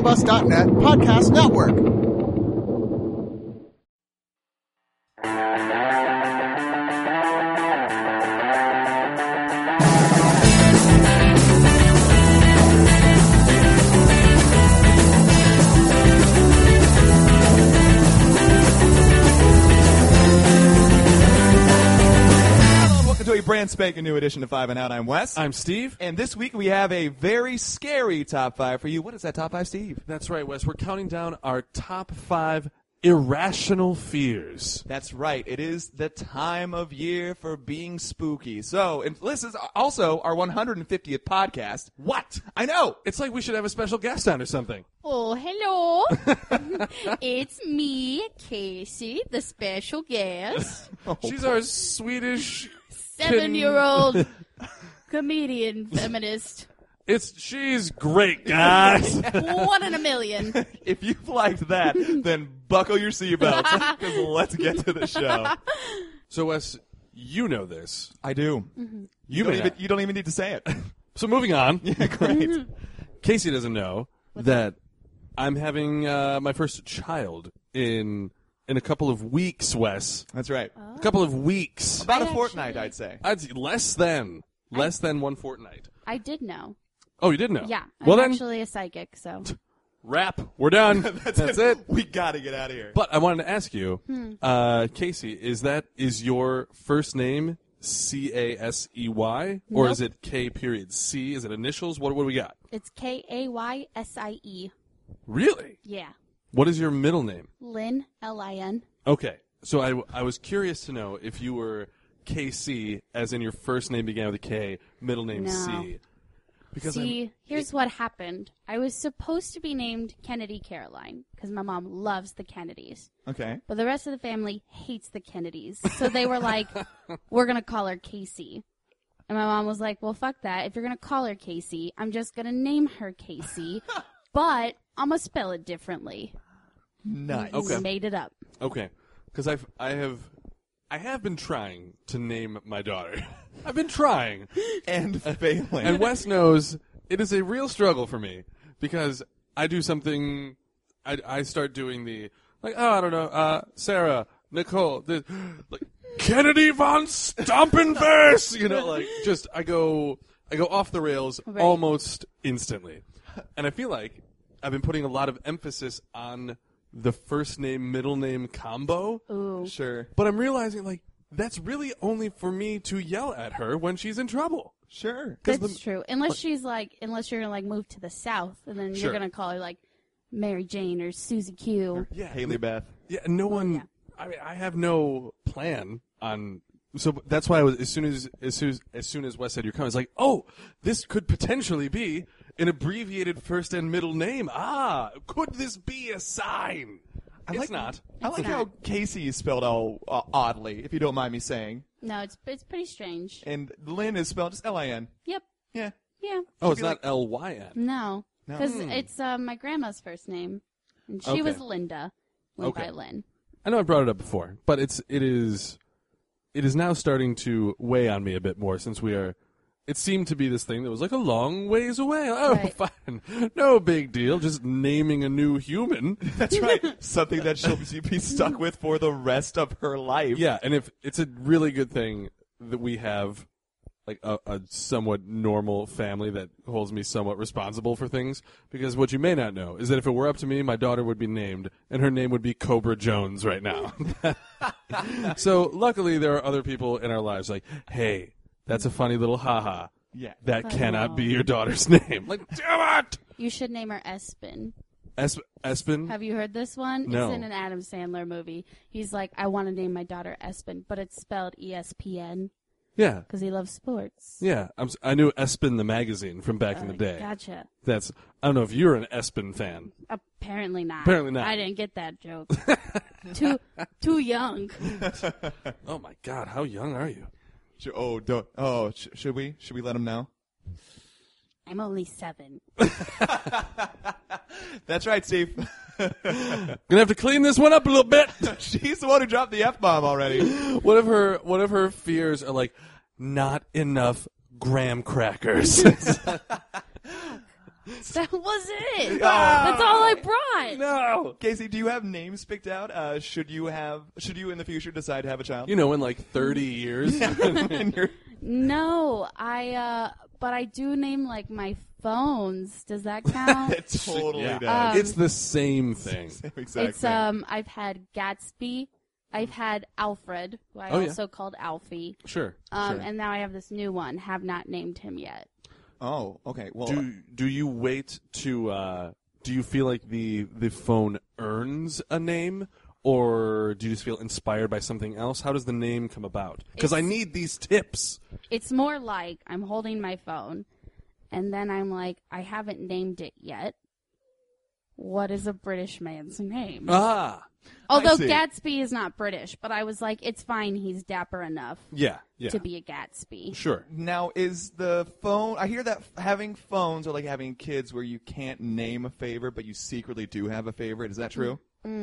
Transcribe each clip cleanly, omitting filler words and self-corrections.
AfterBuzz.net Podcast Network. To a brand spanking new edition of 5 and Out. I'm Wes. I'm Steve. And this week we have a very scary top 5 for you. What is that top 5, Steve? That's right, Wes. We're counting down our top 5 irrational fears. That's right. It is the time of year for being spooky. So, and this is also our 150th podcast. What? I know. It's like we should have a special guest on or something. Oh, hello. It's me, Casey, the special guest. She's our Swedish 7-year-old comedian feminist. She's great, guys. 1 in a million. If you've liked that, then buckle your seatbelts because let's get to the show. So, Wes, you know this. I do. Mm-hmm. You don't even need to say it. So, moving on. Yeah, great. Casey doesn't know that I'm having my first child in a couple of weeks, Wes. That's right. A couple of weeks. About a I fortnight, actually- I'd say. I'd say less than 1 fortnight. I did know. Oh, you did know? Yeah. I'm Well, then, actually a psychic, so. wrap. We're done. That's it. We got to get out of here. But I wanted to ask you, Casey, is your first name Casey, or Nope. is it K period C? Is it initials? What do we got? It's Kaysie. Really? Yeah. What is your middle name? Lynn, Lin. Okay, so I was curious to know if you were KC, as in your first name began with a K, middle name No. C. Because See, here's what happened. I was supposed to be named Kennedy Caroline because my mom loves the Kennedys. Okay. But the rest of the family hates the Kennedys. So they were like, we're going to call her Casey. And my mom was like, well, fuck that. If you're going to call her Casey, I'm just going to name her Casey. But I'm going to spell it differently. Nice. Okay. Made it up. Okay, because I have been trying to name my daughter. I've been trying. And failing. And Wes knows it is a real struggle for me because I do something. I start doing the I don't know, Sarah, Nicole, like Kennedy von Stompenface, just I go off the rails Right. almost instantly, and I feel like I've been putting a lot of emphasis on the first name middle name combo. Ooh. Sure. But I'm realizing that's really only for me to yell at her when she's in trouble. Sure. That's true. Unless you're going to move to the South and then Sure. you're going to call her like Mary Jane or Susie Q. Yeah, Haley Beth. Yeah, no one. yeah. I mean, I have no plan on. So that's why I was as soon as Wes said you're coming, I was like, oh, this could potentially be an abbreviated first and middle name. Ah, could this be a sign? It's not. I like not. how Casey is spelled all oddly, if you don't mind me saying. No, it's pretty strange. And Lynn is spelled just Lin. Yep. Yeah. Yeah. Oh, it's be not Lyn. No. No. Because it's my grandma's first name. And she was Linda. Went Okay. by Lynn. I know I brought it up before, but it is now starting to weigh on me a bit more since we are. It seemed to be this thing that was like a long ways away. Oh, Right. fine, no big deal. Just naming a new human. That's right. Something that she'll be stuck with for the rest of her life. Yeah, and if it's a really good thing that we have like a somewhat normal family that holds me somewhat responsible for things, because what you may not know is that if it were up to me, my daughter would be named, and her name would be Cobra Jones right now. So luckily there are other people in our lives like, hey, that's a funny little haha. Yeah. That cannot be your daughter's name. Like, damn it! You should name her Espen. Espen? Have you heard this one? No. It's in an Adam Sandler movie. He's like, I want to name my daughter Espen, but it's spelled ESPN Yeah. because he loves sports. Yeah. I knew Espen the magazine from back in the day. Gotcha. I don't know if you're an Espen fan. Apparently not. Apparently not. I didn't get that joke. Too young. Oh my God, how young are you? Should we let him know? I'm only 7. That's right, Steve. Gonna have to clean this one up a little bit. She's the one who dropped the F-bomb already. One of her fears are like, not enough graham crackers. That was it. That's all I brought. No, Casey, do you have names picked out? Should you in the future decide to have a child? You know, in like 30 years. And you're- No, but I do name like my phones. Does that count? it totally Yeah. does. It's the same thing. Exactly. It's I've had Gatsby, I've had Alfred, who I Oh, yeah. also called Alfie. Sure. sure. And now I have this new one. Have not named him yet. Oh, okay. Well, Do you wait to? Do you feel like the phone earns a name, or do you just feel inspired by something else? How does the name come about? Because I need these tips. It's more like I'm holding my phone, and then I'm like, I haven't named it yet. What is a British man's name? Ah, Although see. Gatsby is not British, but I was like, it's fine. He's dapper enough yeah. to be a Gatsby. Sure. now is the phone? I hear that having phones are like having kids, where you can't name a favorite, but you secretly do have a favorite. Is that true?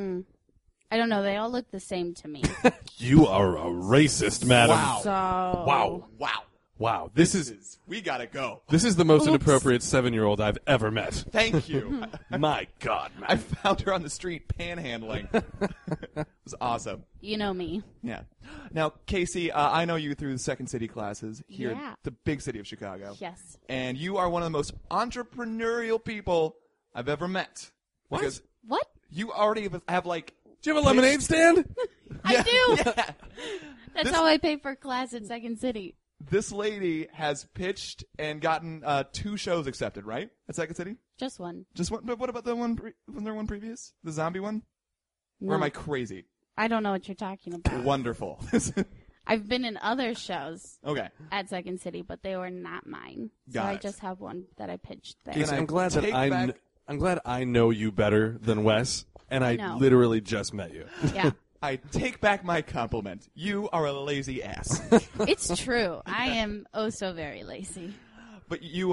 I don't know. They all look the same to me. You are a racist, madam. Wow. So Wow. Wow. This is We gotta go. the most inappropriate 7-year-old I've ever met. Thank you. My God, man. I found her on the street panhandling. It was awesome. you know me. Yeah. Now, Casey, I know you through the Second City classes here Yeah. in the big city of Chicago. Yes. And you are one of the most entrepreneurial people I've ever met. What? Because What? you already have like... Do you have a lemonade stand? I do. Yeah. That's how I pay for class at Second City. This lady has pitched and gotten 2 shows accepted, right? At Second City? Just one. Just one. But what about the one? Wasn't there one previous? The zombie one? Or am No. I crazy? I don't know what you're talking about. Wonderful. I've been in other shows Okay. at Second City, but they were not mine. So Got I it. just have one that I pitched there. Can I I'm glad that take I back- I'm glad I know you better than Wes, and I know. literally just met you. Yeah. I take back my compliment. You are a lazy ass. It's true. I am oh so very lazy. But you,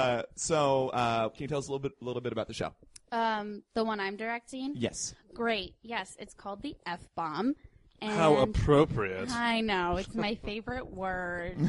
so can you tell us a little bit about the show? The one I'm directing? Yes. Great. Yes, it's called the F-Bomb. And How appropriate. I know, it's my favorite word.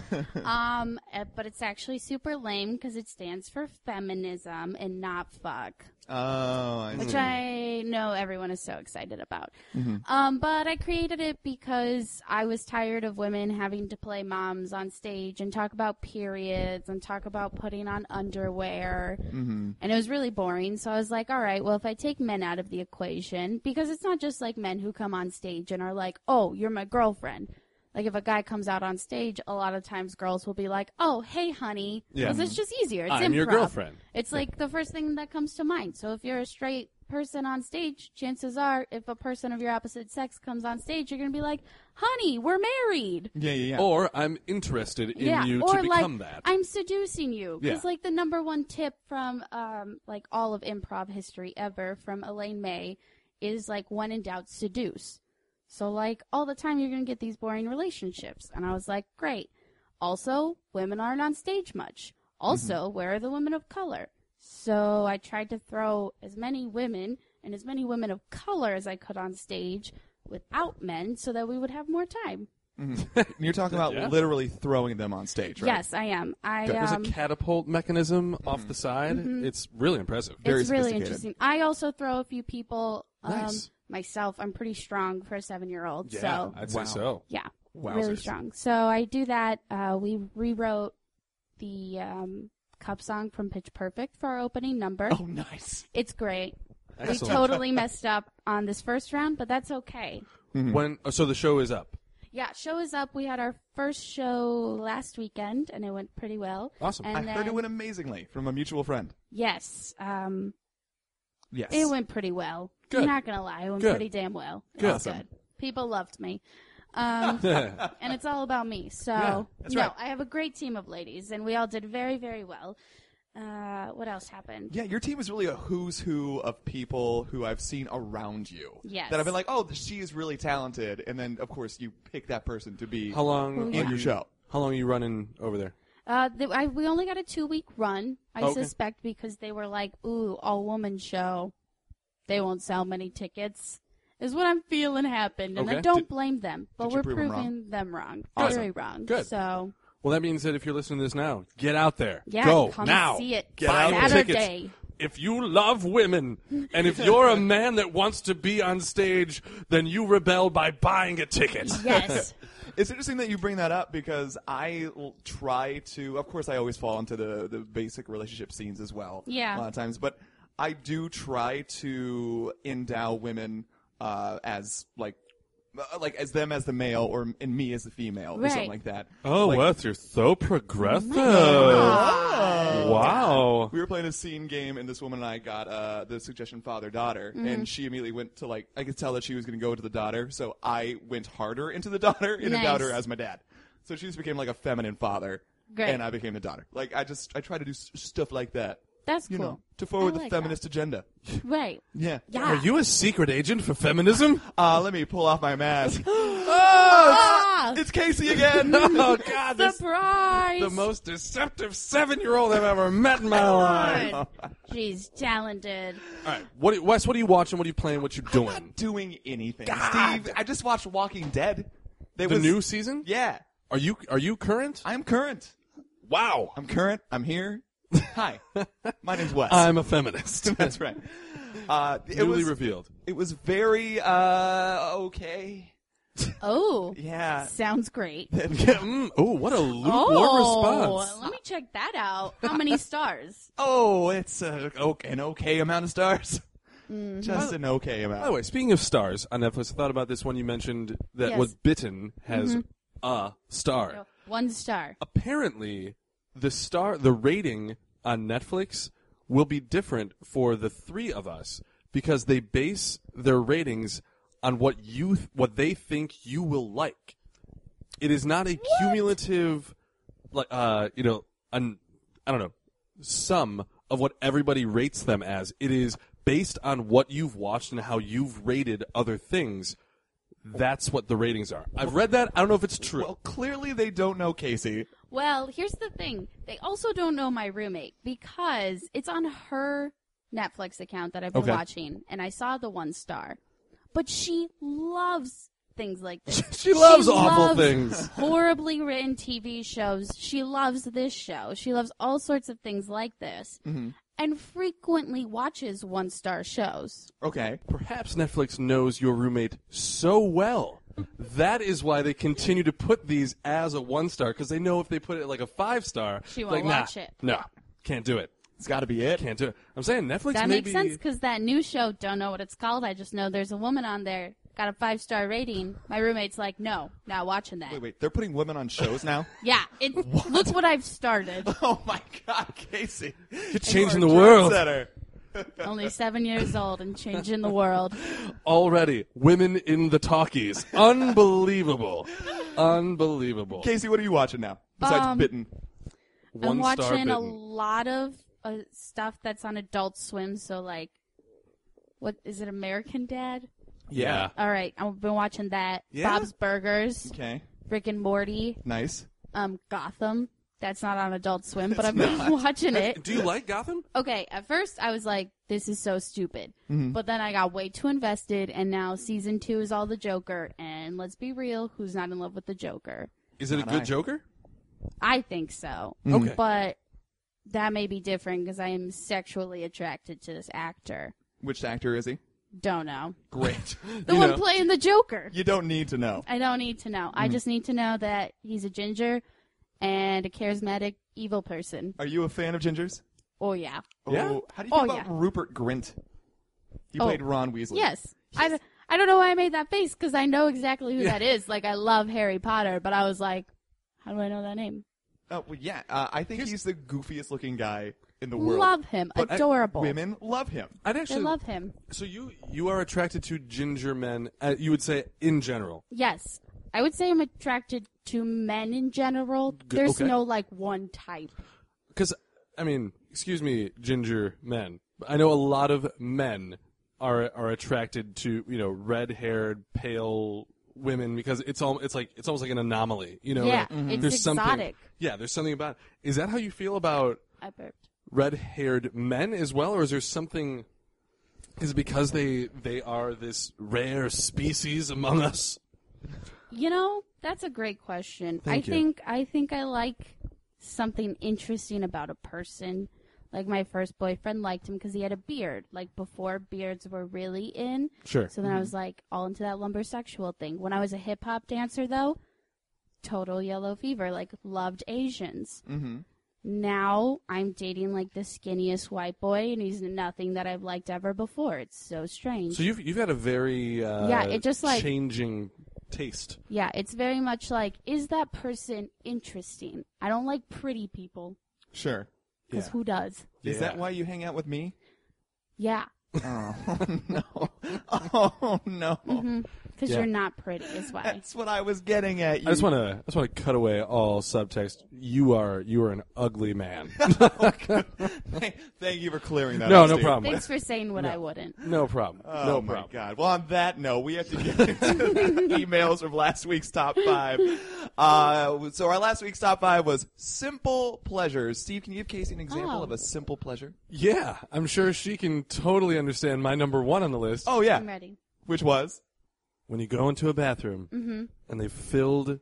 But it's actually super lame because it stands for feminism and not fuck. Oh, I Which see. I know everyone is so excited about. Mm-hmm. But I created it because I was tired of women having to play moms on stage and talk about periods and talk about putting on underwear. Mm-hmm. And it was really boring. So I was like, all right, well, if I take men out of the equation, because it's not just like men who come on stage and are like, oh, you're my girlfriend. Like, if a guy comes out on stage, a lot of times girls will be like, oh, hey, honey. Yeah. Because it's just easier. It's I'm improv. your girlfriend. It's like the first thing that comes to mind. So if you're a straight person on stage, chances are if a person of your opposite sex comes on stage, you're going to be like, honey, we're married. Yeah. Or I'm interested in you or to become like, that. I'm seducing you. Because Yeah. like the number one tip from like all of improv history ever from Elaine May is like, when in doubt, seduce. So, like, all the time you're going to get these boring relationships. And I was like, great. Also, women aren't on stage much. Also, where are the women of color? So I tried to throw as many women and as many women of color as I could on stage without men so that we would have more time. You're talking about Yeah. literally throwing them on stage, right? Yes, I am. There's a catapult mechanism off the side. It's really impressive. Very it's really sophisticated. interesting. I also throw a few people Nice. myself. I'm pretty strong for a 7-year-old. Yeah, So I'd say Wow. so. yeah, Wowzers. really strong. So I do that. We rewrote the cup song from Pitch Perfect for our opening number. Oh, nice. It's great. Excellent. We totally messed up on this first round, but that's okay. So the show is up. Yeah, show is up. We had our first show last weekend, and it went pretty well. Awesome. And I heard it then- went amazingly from a mutual friend. Yes, Yes. it went pretty well. Good. I'm not gonna lie, it went Good. pretty damn well. It Good. was good. People loved me. And it's all about me. So, Yeah, that's no, right. I have a great team of ladies, and we all did very, very well. What else happened? Yeah, your team is really a who's who of people who I've seen around you. Yes. That I've been like, oh, she is really talented. And then, of course, you pick that person to be How long in are your show. How long are you running over there? We only got a 2-week run, I Okay. suspect, because they were like, ooh, all-woman show. They won't sell many tickets, is what I'm feeling happened. And I Okay. don't blame them, but did you we're prove 'em proving them wrong. Good. Very wrong. Good. So, Well, that means that if you're listening to this now, get out there. Yeah, Go come now. see it. Buy your Saturday. tickets. If you love women, and if you're a man that wants to be on stage, then you rebel by buying a ticket. Yes. It's interesting that you bring that up because I try to. Of course, I always fall into the basic relationship scenes as well. Yeah. A lot of times, but I do try to endow women as like as them as the male and me as the female or something Right. like that. Oh, Like, Wes, you're so progressive. Oh. Wow. We were playing a scene game, and this woman and I got the suggestion father-daughter, and she immediately went to, like, I could tell that she was going to go to the daughter, so I went harder into the daughter and endowed her Nice. as my dad. So she just became, like, a feminine father, Great. and I became the daughter. Like, I try to do stuff like that, That's you cool. know, to forward I the like feminist agenda. Right. Yeah. Yeah. Are you a secret agent for feminism? Let me pull off my mask. Ah! It's Casey again! Oh, God. This Surprise! the most deceptive 7-year-old I've ever met in my life. She's talented. All right. Wes, what are you watching? What are you playing? What you I'm doing? not doing anything. God. Steve, I just watched Walking Dead. The new season? Yeah. Are you current? I'm current. Wow. I'm current. I'm here. Hi. My name's Wes. I'm a feminist. That's right. It Newly was revealed. it was very okay. Oh. Yeah. Sounds great. Oh, what a lukewarm response. Let me check that out. How many stars? Oh, it's an okay amount of stars. Just an okay By the amount. way, speaking of stars on Netflix, I thought about this one you mentioned that Yes. was Bitten has a star. No, 1 star. Apparently, the rating on Netflix will be different for the three of us because they base their ratings on what they think you will like. It is not a cumulative, like I don't know, sum of what everybody rates them as. It is based on what you've watched and how you've rated other things. That's what the ratings are. I've read that. I don't know if it's true. Well, clearly they don't know Casey. Well, here's the thing. They also don't know my roommate because it's on her Netflix account that I've been Okay. watching, and I saw the 1 star. But she loves things like this. She loves awful loves things. Horribly written TV shows. She loves this show. She loves all sorts of things like this. And frequently watches 1 star shows. Okay. Perhaps Netflix knows your roommate so well. That is why they continue to put these as a 1 star, because they know if they put it like a 5 star, She won't like, watch nah, it. No, can't do it. It's got to be it. Can't do it. I'm saying Netflix That maybe... makes sense because that new show, don't know what it's called. I just know there's a woman on there, got a 5-star rating. My roommate's like, no, not watching that. Wait. They're putting women on shows now? Yeah, look what I've started. Oh, my God, Casey. You're changing the world. Trendsetter. Only 7 years old and changing the world. Already. Women in the talkies. Unbelievable. Unbelievable. Casey, what are you watching now? Besides Bitten. One I'm star watching a Bitten. lot of stuff that's on Adult Swim. So like, what is it? American Dad? Yeah. All right, I've been watching that. Yeah? Bob's Burgers, Okay. Rick and Morty, Nice. Gotham. That's not on Adult Swim, but I've been watching it. Do you like Gotham? Okay, at first I was like, this is so stupid. Mm-hmm. But then I got way too invested, and now season 2 is all the Joker. And let's be real, who's not in love with the Joker? Is it a Not good I. Joker? I think so. Okay. But that may be different because I am sexually attracted to this actor. Which actor is he? Don't know. Great. The one playing the Joker. You don't need to know. I don't need to know. I just need to know that he's a ginger and a charismatic evil person. Are you a fan of gingers? Oh, yeah. Yeah? Oh, how do you feel Oh, about yeah. Rupert Grint? He Oh. played Ron Weasley. Yes. I don't know why I made that face because I know exactly who that is. Like, I love Harry Potter, but I was like, how do I know that name? Oh, well, yeah. I think he's the goofiest looking guy in the world. Love him. But Adorable. women love him. I'd They actually love him. So you are attracted to ginger men, you would say in general. Yes. I would say I'm attracted to men in general. There's okay. no, like, one type. Because, I mean, excuse me, ginger men. I know a lot of men are attracted to, red-haired, pale women because it's almost like an anomaly. Yeah, like, it's there's exotic. Something, yeah, there's something about it. Is that how you feel about I burped. red-haired men as well, or is there something? Is it because they are this rare species among us? That's a great question. Thank you. I think I like something interesting about a person. Like my first boyfriend liked him because he had a beard. Like before beards were really in. Sure. So then I was like all into that lumbersexual thing. When I was a hip hop dancer though, total yellow fever. Like loved Asians. Mm-hmm. Now I'm dating like the skinniest white boy, and he's nothing that I've liked ever before. It's so strange. So you've had a very it just like changing taste. Yeah, it's very much like, is that person interesting? I don't like pretty people, Sure. because who does? Is that why you hang out with me? Yeah, Oh, no. Oh, no. because Yeah. you're not pretty is why. That's what I was getting at. You. I just want to cut away all subtext. You are an ugly man. Thank you for clearing that No, up, no Steve. problem. Thanks for saying what I wouldn't. No problem. Oh, no my problem. God. Well, on that note, we have to get into emails from last week's top 5. So our last week's top 5 was simple pleasures. Steve, can you give Casey an example Oh. of a simple pleasure? Yeah, I'm sure she can totally understand my number 1 on the list. Oh, yeah. I'm ready. Which was? When you go into a bathroom and they filled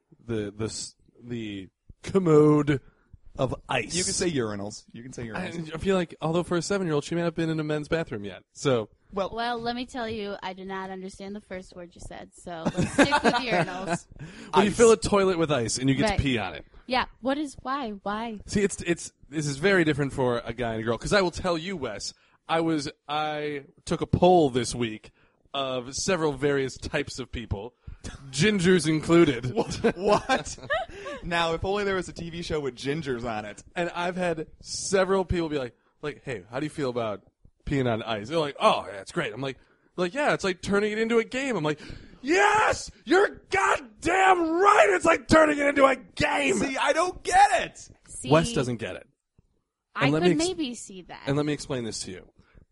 the commode of ice. You can say urinals. You can say urinals. I feel like, although for a 7-year-old, she may not have been in a men's bathroom yet. So, Well, Well, let me tell you, I did not understand the first word you said, so let's stick with urinals. when you Ice. fill a toilet with ice and you get Right. to pee on it. Yeah, why? See, it's this is very different for a guy and a girl. Because I will tell you, Wes, I took a poll this week of several various types of people, gingers included. what? Now, if only there was a TV show with gingers on it. And I've had several people be like, hey, how do you feel about peeing on ice? They're like, oh, yeah, it's great. I'm like, yeah, it's like turning it into a game. I'm like, yes, you're goddamn right. It's like turning it into a game. See, I don't get it. See, Wes doesn't get it. I and let could me ex- maybe see that. And let me explain this to you.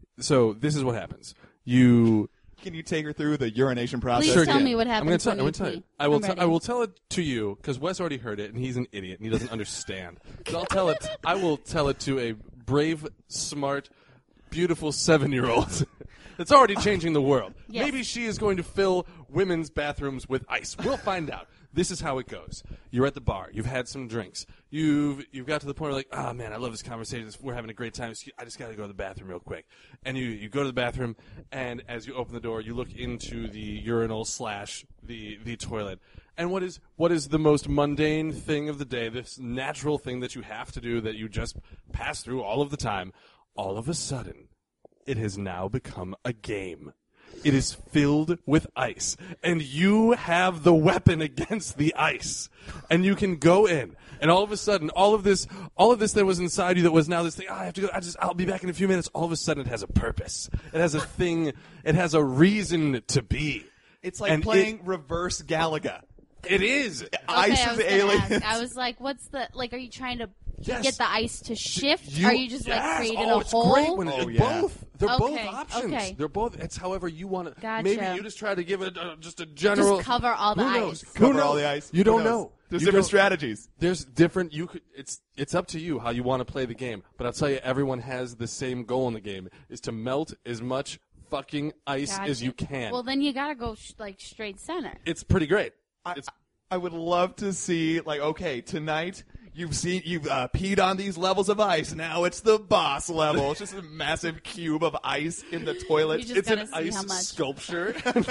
So this is what happens. You Can you take her through the urination process? Please Sure tell can. me what I'm happens gonna when you tell you. pee. I will. I'm ready. I will tell it to you because Wes already heard it, and he's an idiot, and he doesn't understand. So I'll tell it. I will tell it to a brave, smart, beautiful 7-year-old that's already changing the world. Yes. Maybe she is going to fill women's bathrooms with ice. We'll find out. This is how it goes. You're at the bar. You've had some drinks. You've got to the point where like, oh man, I love this conversation. We're having a great time. I just got to go to the bathroom real quick. And you go to the bathroom, and as you open the door, you look into the urinal / the toilet. And what is the most mundane thing of the day? This natural thing that you have to do that you just pass through all of the time. All of a sudden, it has now become a game. It is filled with ice, and you have the weapon against the ice, and you can go in, and all of a sudden, all of this that was inside you that was now this thing, I have to go, I'll be back in a few minutes, all of a sudden it has a purpose. It has a thing, it has a reason to be. It's like And playing reverse Galaga. It is. Ice I is was gonna aliens. ask. I was like, what's the, like, are you trying to Yes. get the ice to shift? Are you just like Yes. creating oh, a it's hole? great when Oh, it, yeah. both. They're both Okay, options. okay. They're both. It's however you want to. Gotcha. Maybe you just try to give it just a general. Just cover all the Who ice. knows? Cover Who knows? all the ice. You Who don't knows? know. There's You different don't- strategies. There's different. You could. It's up to you how you want to play the game. But I'll tell you, everyone has the same goal in the game: is to melt as much fucking ice as Gotcha. you can. Well, then you gotta go like straight center. It's pretty great. It's I would love to see, like, okay, tonight you've peed on these levels of ice. Now it's the boss level. It's just a massive cube of ice in the toilet. You just it's an gotta see how ice much. sculpture.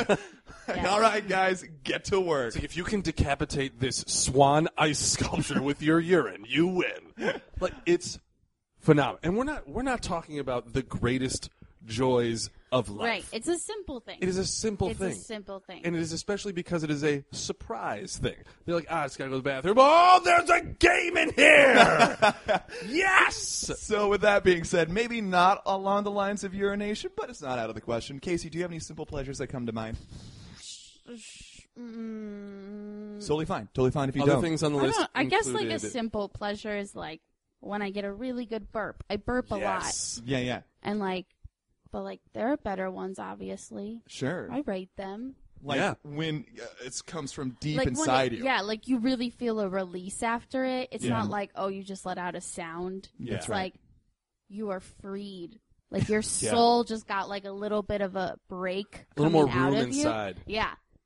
Yeah. All right, guys, get to work. It's like, if you can decapitate this swan ice sculpture with your urine, you win. Like, it's phenomenal. And we're not talking about the greatest joys of life. Right. It's a simple thing. It is a simple It's thing. a simple thing. And it is especially because it is a surprise thing. They're like, I just gotta go to the bathroom. Oh, there's a game in here! Yes! So with that being said, maybe not along the lines of urination, but it's not out of the question. Casey, do you have any simple pleasures that come to mind? Totally fine. Totally fine if you Other don't. things on the I, list. don't know, I guess like a included- simple pleasure is like when I get a really good burp. I burp a lot. Yes. Yeah, yeah. And like, but like there are better ones, obviously. Sure. I rate them. Like Yeah. when it comes from deep Like inside when you. Yeah, like you really feel a release after it. It's Yeah. not like, oh, you just let out a sound. Yeah. It's That's right. like you are freed. Like your soul just got like a little bit of a break. A little more coming out room of you. inside. Yeah.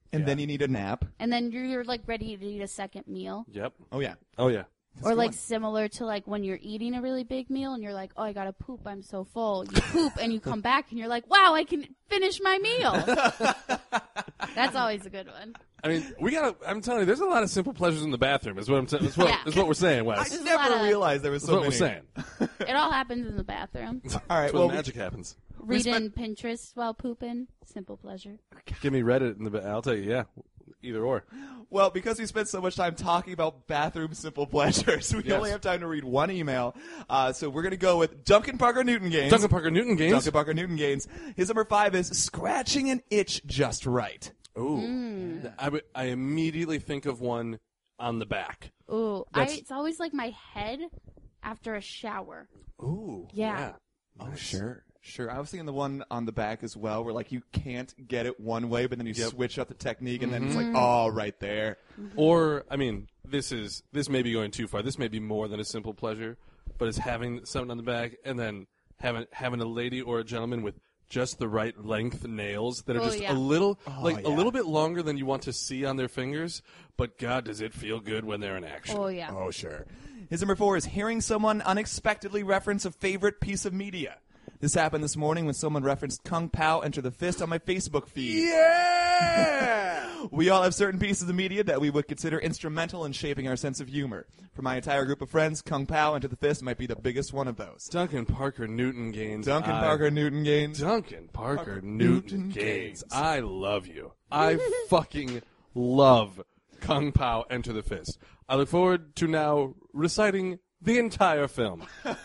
And then you need a nap. And then you're like ready to eat a second meal. Yep. Oh, yeah. Oh yeah. Or like similar to like when you're eating a really big meal and you're like, oh, I gotta poop, I'm so full. You poop and you come back and you're like, wow, I can finish my meal. That's always a good one. I mean, I'm telling you, there's a lot of simple pleasures in the bathroom. Is what that's what we're saying, Wes. I That's There's a lot never of- realized there was so what many. we're saying. It all happens in the bathroom. All right, That's where well, the magic happens. Reading Pinterest while pooping, simple pleasure. Give me Reddit in the. I'll tell you, yeah, either or. well, because we spent so much time talking about bathroom simple pleasures, we Yes. only have time to read one email. So we're going to go with Duncan Parker Newton Gaines. Duncan Parker Newton Gaines. Duncan Parker Newton Gaines. His number 5 is scratching an itch just right. Ooh. I immediately think of one on the back. Ooh, That's- it's always like my head after a shower. Ooh. Yeah. Oh, sure. Sure. I was thinking the one on the back as well, where like you can't get it one way, but then you switch up the technique, and then it's like, oh, right there. Or, I mean, this may be going too far. This may be more than a simple pleasure, but it's having something on the back and then having a lady or a gentleman with just the right length nails that are just yeah. a little, Oh, a little bit longer than you want to see on their fingers, but God, does it feel good when they're in action. Oh, yeah. Oh, sure. His number 4 is hearing someone unexpectedly reference a favorite piece of media. This happened this morning when someone referenced Kung Pao Enter the Fist on my Facebook feed. Yeah! We all have certain pieces of media that we would consider instrumental in shaping our sense of humor. For my entire group of friends, Kung Pao Enter the Fist might be the biggest one of those. Duncan Parker Newton Gaines. Duncan Parker Newton Gaines. Duncan Parker Parker Newton Newton Gaines. Gaines. I love you. I fucking love Kung Pao Enter the Fist. I look forward to now reciting the entire film.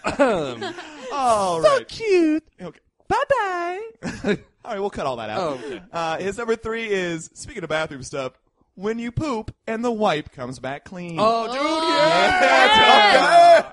All right. Cute. Okay. Bye-bye. All right, we'll cut all that out. Oh, okay. His number 3 is, speaking of bathroom stuff, when you poop and the wipe comes back clean. Oh, dude, yeah!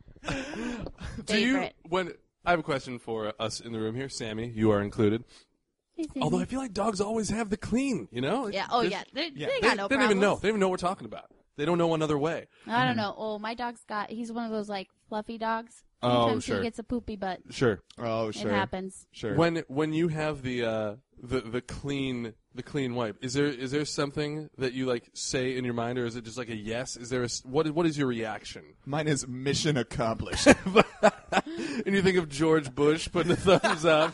Do you, Favorite. when, I have a question for us in the room here. Sammy, you are included. Although I feel like dogs always have the clean, you know? Yeah. Oh, There's- yeah. They They got no they don't even know. problems. They don't even know what we're talking about. They don't know another way. I don't know. Oh, my dog's he's one of those like fluffy dogs. Oh, Sometimes sure. he gets a poopy butt. Sure. Oh, It sure. happens. Sure. When you have the clean wipe, is there something that you like say in your mind, or is it just like a yes? Is there what is your reaction? Mine is mission accomplished. And you think of George Bush putting a thumbs up.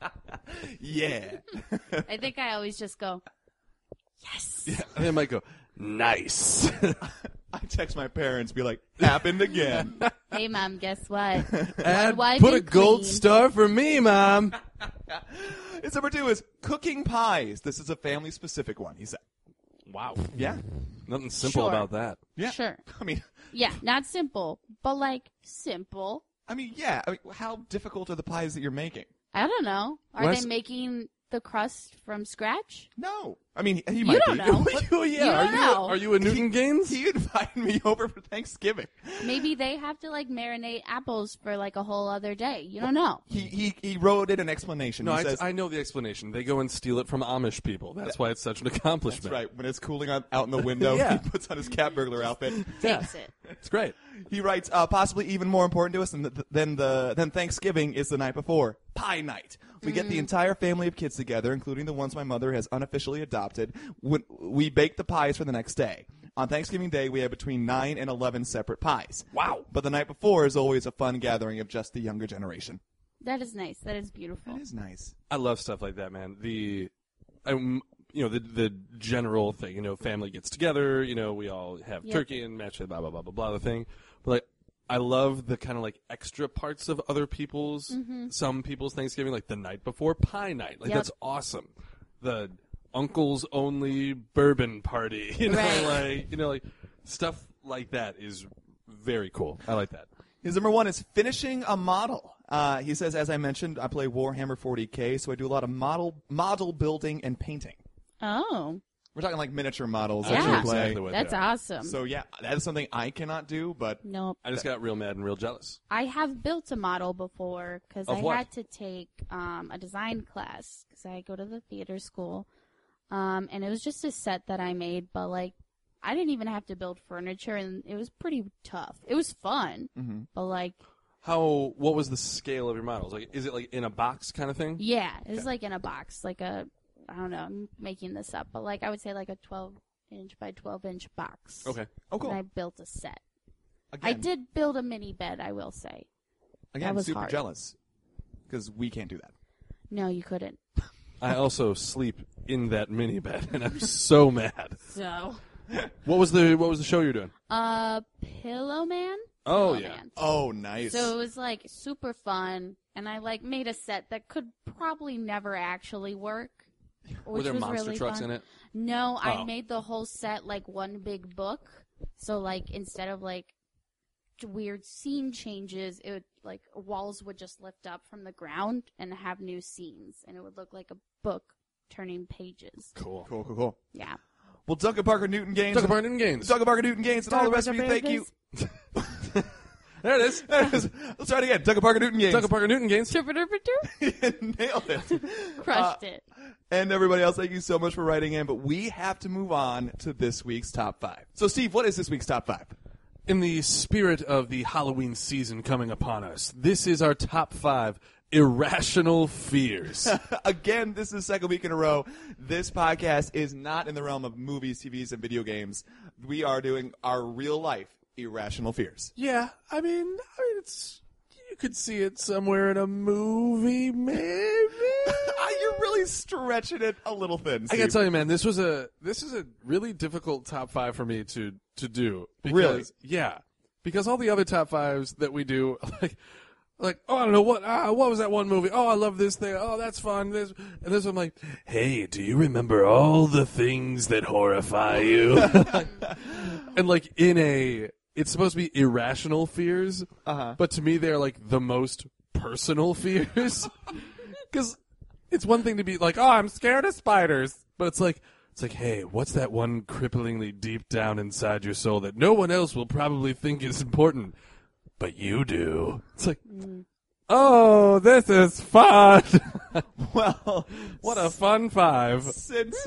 yeah. I think I always just go, yes. Yeah, and they might go, nice. I text my parents, be like, happened again. Hey, Mom, guess what? And wipe put a and gold clean. star for me, Mom. His number 2 is cooking pies. This is a family-specific one, he said. Wow. Yeah. Nothing simple Sure. about that. Yeah. Sure. I mean, Yeah, not simple, but like simple. yeah. I mean, how difficult are the pies that you're making? I don't know. Are Wes- they making the crust from scratch? No. I mean, he might don't be. know. Oh, yeah. You are don't know. Are you a Newton Gaines? He invited me over for Thanksgiving. Maybe they have to like marinate apples for like a whole other day. You don't know. He wrote in an explanation. No, he says, I know the explanation. They go and steal it from Amish people. That's why it's such an accomplishment. that's right. When it's cooling out in the window, Yeah. he puts on his cat burglar outfit. Yeah. Takes it. It's great. He writes, possibly even more important to us than Thanksgiving is the night before, pie night. We get the entire family of kids together, including the ones my mother has unofficially adopted. We bake the pies for the next day. On Thanksgiving Day, we have between 9 and 11 separate pies. Wow. But the night before is always a fun gathering of just the younger generation. That is nice. That is beautiful. That is nice. I love stuff like that, man. The general thing, family gets together, we all have Yep. turkey and match blah, blah, blah, blah, blah, the thing. But, like, I love the kind of, like, extra parts of other people's, some people's Thanksgiving, like the night before pie night. Like, Yep. that's awesome. The uncle's only bourbon party, Right. like stuff like that is very cool. I like that. His number 1 is finishing a model. He says, as I mentioned, I play Warhammer 40K, so I do a lot of model building and painting. Oh, We're talking like miniature models. Yeah. that you play. Exactly what that's they are. awesome. So yeah, that is something I cannot do, but Nope. I just got real mad and real jealous. I have built a model before because Of I what? had to take a design class because I go to the theater school. And it was just a set that I made, but like I didn't even have to build furniture, and it was pretty tough. It was fun, but like What was the scale of your models? Like, is it like in a box kind of thing? yeah, it was like in a box, like I don't know, I'm making this up, but like I would say like a 12-inch by 12-inch box. Okay. Oh, cool. And I built a set. Again, I did build a mini bed, I will say. Again, that was super hard. jealous because we can't do that. No, you couldn't. I also sleep in that mini bed, and I'm so mad. So, What was the show you're doing? Pillow Man. Oh, Pillow yeah. Man. Oh, nice. So it was like super fun, and I like made a set that could probably never actually work. Were there was monster really trucks fun. in it? No, Oh. I made the whole set like one big book. So like instead of like weird scene changes, it would like walls would just lift up from the ground and have new scenes, and it would look like a book turning pages. Cool. Cool. Yeah. Well, Duncan Parker Newton Gaines. Duncan Parker Newton Gaines. Duncan Parker Newton Gaines and all the rest of you, thank you. There it is. There it is. Let's try it again. Duncan Parker Newton Gaines. Duncan Parker Newton Gaines. Nailed it. Crushed it. And everybody else, thank you so much for writing in. But we have to move on to this week's top 5. So, Steve, what is this week's top 5? In the spirit of the Halloween season coming upon us, this is our top 5 irrational fears. Again, this is the second week in a row. This podcast is not in the realm of movies, TVs, and video games. We are doing our real life irrational fears. Yeah, I mean, it's you could see it somewhere in a movie, maybe. You're really stretching it a little thin, I Steve. gotta tell you, man, this is a really difficult top 5 for me to do. Because, Really? Yeah, because all the other top 5s that we do, like oh, I don't know what was that one movie? Oh, I love this thing. Oh, that's fun. This and this. I'm like, hey, do you remember all the things that horrify you? And like it's supposed to be irrational fears, but to me they're like the most personal fears. Because it's one thing to be like, oh, I'm scared of spiders, but it's like, hey, what's that one cripplingly deep down inside your soul that no one else will probably think is important, but you do? It's like, oh, this is fun. Well, What a fun 5. since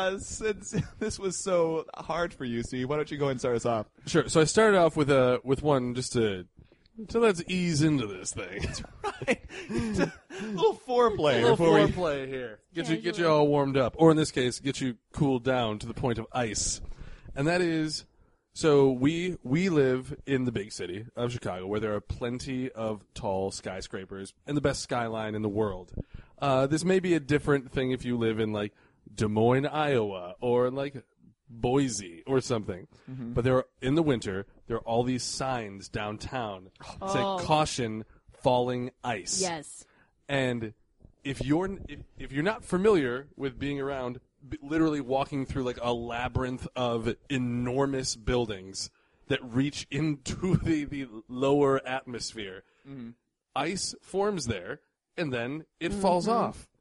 this was so hard for you, Steve, why don't you go and start us off? Sure. So I started off with one just to let's ease into this thing. Right. A little foreplay. A little before we- foreplay here. Get you all warmed up, or in this case, get you cooled down to the point of ice. And that is, so we live in the big city of Chicago, where there are plenty of tall skyscrapers and the best skyline in the world. This may be a different thing if you live in like Des Moines, Iowa, or in like Boise or something. But in the winter, there are all these signs downtown that say caution, falling ice. Yes. And if you're not familiar with being around, literally walking through like a labyrinth of enormous buildings that reach into the lower atmosphere, ice forms there, and then it falls off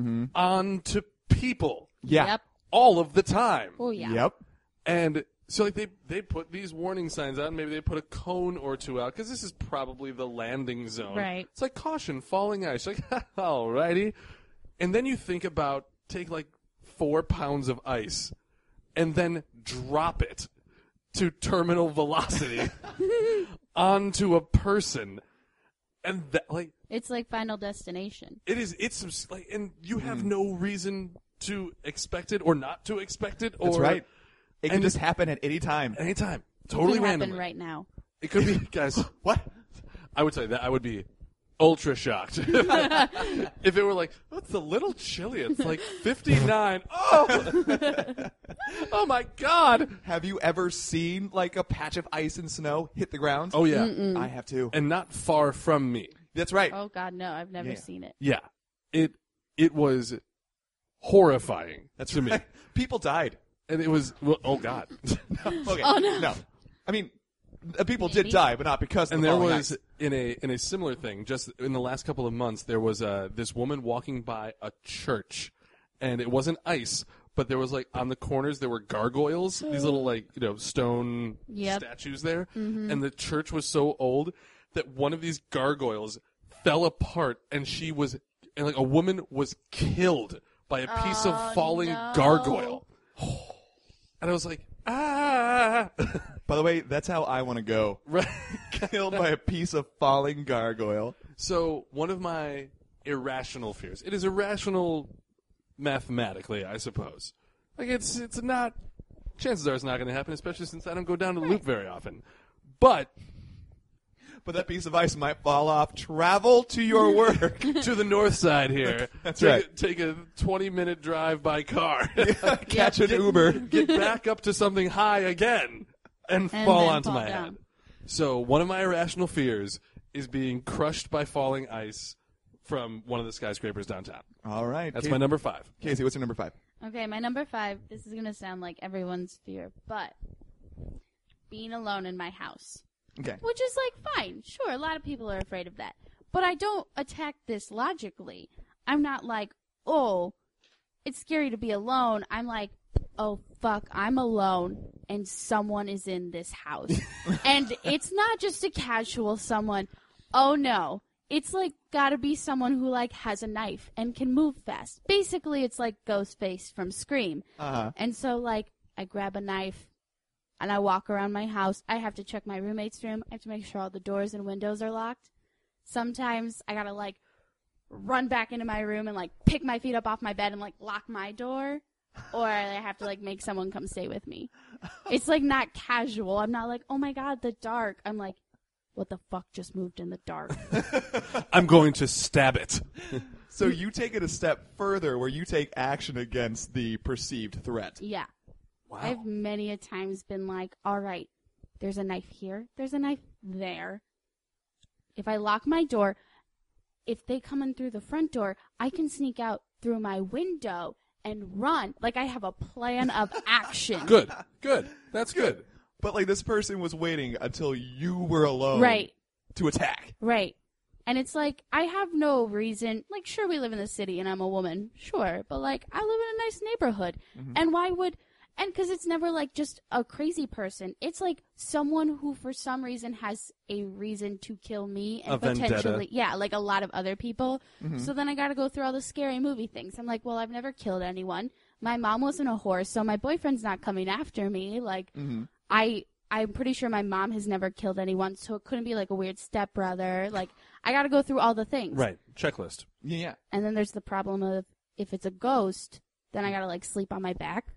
onto people. Yeah. Yep. All of the time. Oh yeah. Yep. And so like they put these warning signs out, and maybe they put a cone or two out, because this is probably the landing zone. Right. It's like, caution, falling ice. Like, alrighty. And then you think about, take like 4 pounds of ice and then drop it to terminal velocity onto a person. And that, like, It's like Final Destination. it's like, and you have no reason to expect it or not to expect it. Or That's right. It can and just happen at any time. anytime. It Totally could happen randomly. right now. It could be, guys. What? I would say that I would be ultra shocked if it were like, oh, it's a little chilly. It's like 59. Oh, oh my God. Have you ever seen like a patch of ice and snow hit the ground? Oh yeah, I have too. and not far from me. That's right. Oh God, no! I've never Yeah. seen it. Yeah, it was horrifying to me, People died. and it was oh God. Okay. Oh, no. No. I mean, people did Maybe. die, but not because of And the there falling was ice. in a similar thing, just in the last couple of months, there was this woman walking by a church, and it wasn't ice, but there was like on the corners there were gargoyles, these little like stone Yep. statues there, and the church was so old that one of these gargoyles fell apart, and a woman was killed by a piece of falling no. gargoyle, and I was like, ah. By the way, that's how I want to go. Right. Killed by a piece of falling gargoyle. So one of my irrational fears, it is irrational mathematically, I suppose. Like it's not. Chances are it's not going to happen, especially since I don't go down to the loop very often. But that piece of ice might fall off. Travel to your work. to the north side here. That's take, right. Take a 20-minute drive by car. Catch an Uber. Get back up to something high again and And fall then onto fall my down. head. So one of my irrational fears is being crushed by falling ice from one of the skyscrapers downtown. All right. That's my number 5. Casey, what's your number 5? Okay, my number 5, this is going to sound like everyone's fear, but being alone in my house. Okay. Which is, like, fine. Sure, a lot of people are afraid of that. But I don't attack this logically. I'm not like, oh, it's scary to be alone. I'm like, oh, fuck, I'm alone, and someone is in this house. And it's not just a casual someone. Oh, no. It's, like, gotta be someone who, like, has a knife and can move fast. Basically, it's like Ghostface from Scream. Uh-huh. And so, like, I grab a knife, and I walk around my house. I have to check my roommate's room. I have to make sure all the doors and windows are locked. Sometimes I gotta, like, run back into my room and, like, pick my feet up off my bed and, like, lock my door. Or I have to, like, make someone come stay with me. It's, like, not casual. I'm not like, oh, my God, the dark. I'm like, what the fuck just moved in the dark? I'm going to stab it. So you take it a step further where you take action against the perceived threat. Yeah. Wow. I've many a times been like, all right, there's a knife here. There's a knife there. If I lock my door, if they come in through the front door, I can sneak out through my window and run. Like I have a plan of action. Good. That's good. But, like, this person was waiting until you were alone Right. to attack. Right. And it's like, I have no reason. Like, sure, we live in the city and I'm a woman. Sure. But, like, I live in a nice neighborhood. Mm-hmm. And why would. And because it's never, like, just a crazy person. It's, like, someone who, for some reason, has a reason to kill me and A vendetta. potentially. Yeah, like a lot of other people. Mm-hmm. So then I got to go through all the scary movie things. I'm like, well, I've never killed anyone. My mom wasn't a whore, so my boyfriend's not coming after me. Like, Mm-hmm. I'm pretty sure my mom has never killed anyone, so it couldn't be like a weird stepbrother. Like, I gotta go through all the things. Right. Checklist. Yeah. And then there's the problem of if it's a ghost, then I gotta like sleep on my back,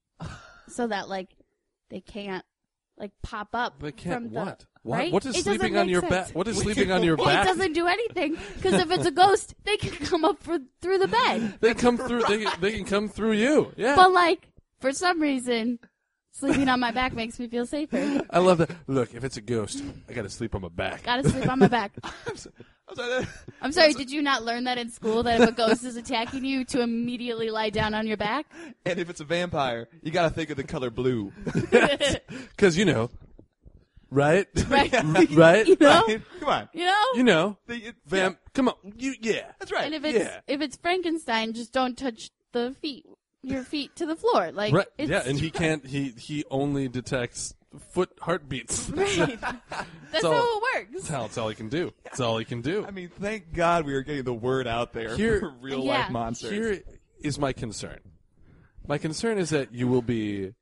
so that like they can't like pop up. They can't from the, what? Right? What is It doesn't sleeping on make your sense. back? What is sleeping on your Well, back? it doesn't do anything because if it's a ghost, they can come up through the bed. They come through. They can come through you. Yeah. But like for some reason, sleeping on my back makes me feel safer. I love that. Look, if it's a ghost, I got to sleep on my back. Gotta sleep on my back. I'm sorry. I'm sorry, did you not learn that in school, that if a ghost is attacking you, to immediately lie down on your back? And if it's a vampire, you got to think of the color blue. Because right? Right? Right? You know? Right? Come on. You know? You know, Yeah. Come on, yeah. That's right. And if Yeah. it's Frankenstein, just don't touch your feet to the floor. Like, Right? it's, Yeah, and he can't. He only detects foot heartbeats. right. That's all- how it works. That's all he can do. That's all he can do. I mean, thank God we are getting the word out there Here- for real Yeah. life monsters. Here is my concern. My concern is that you will be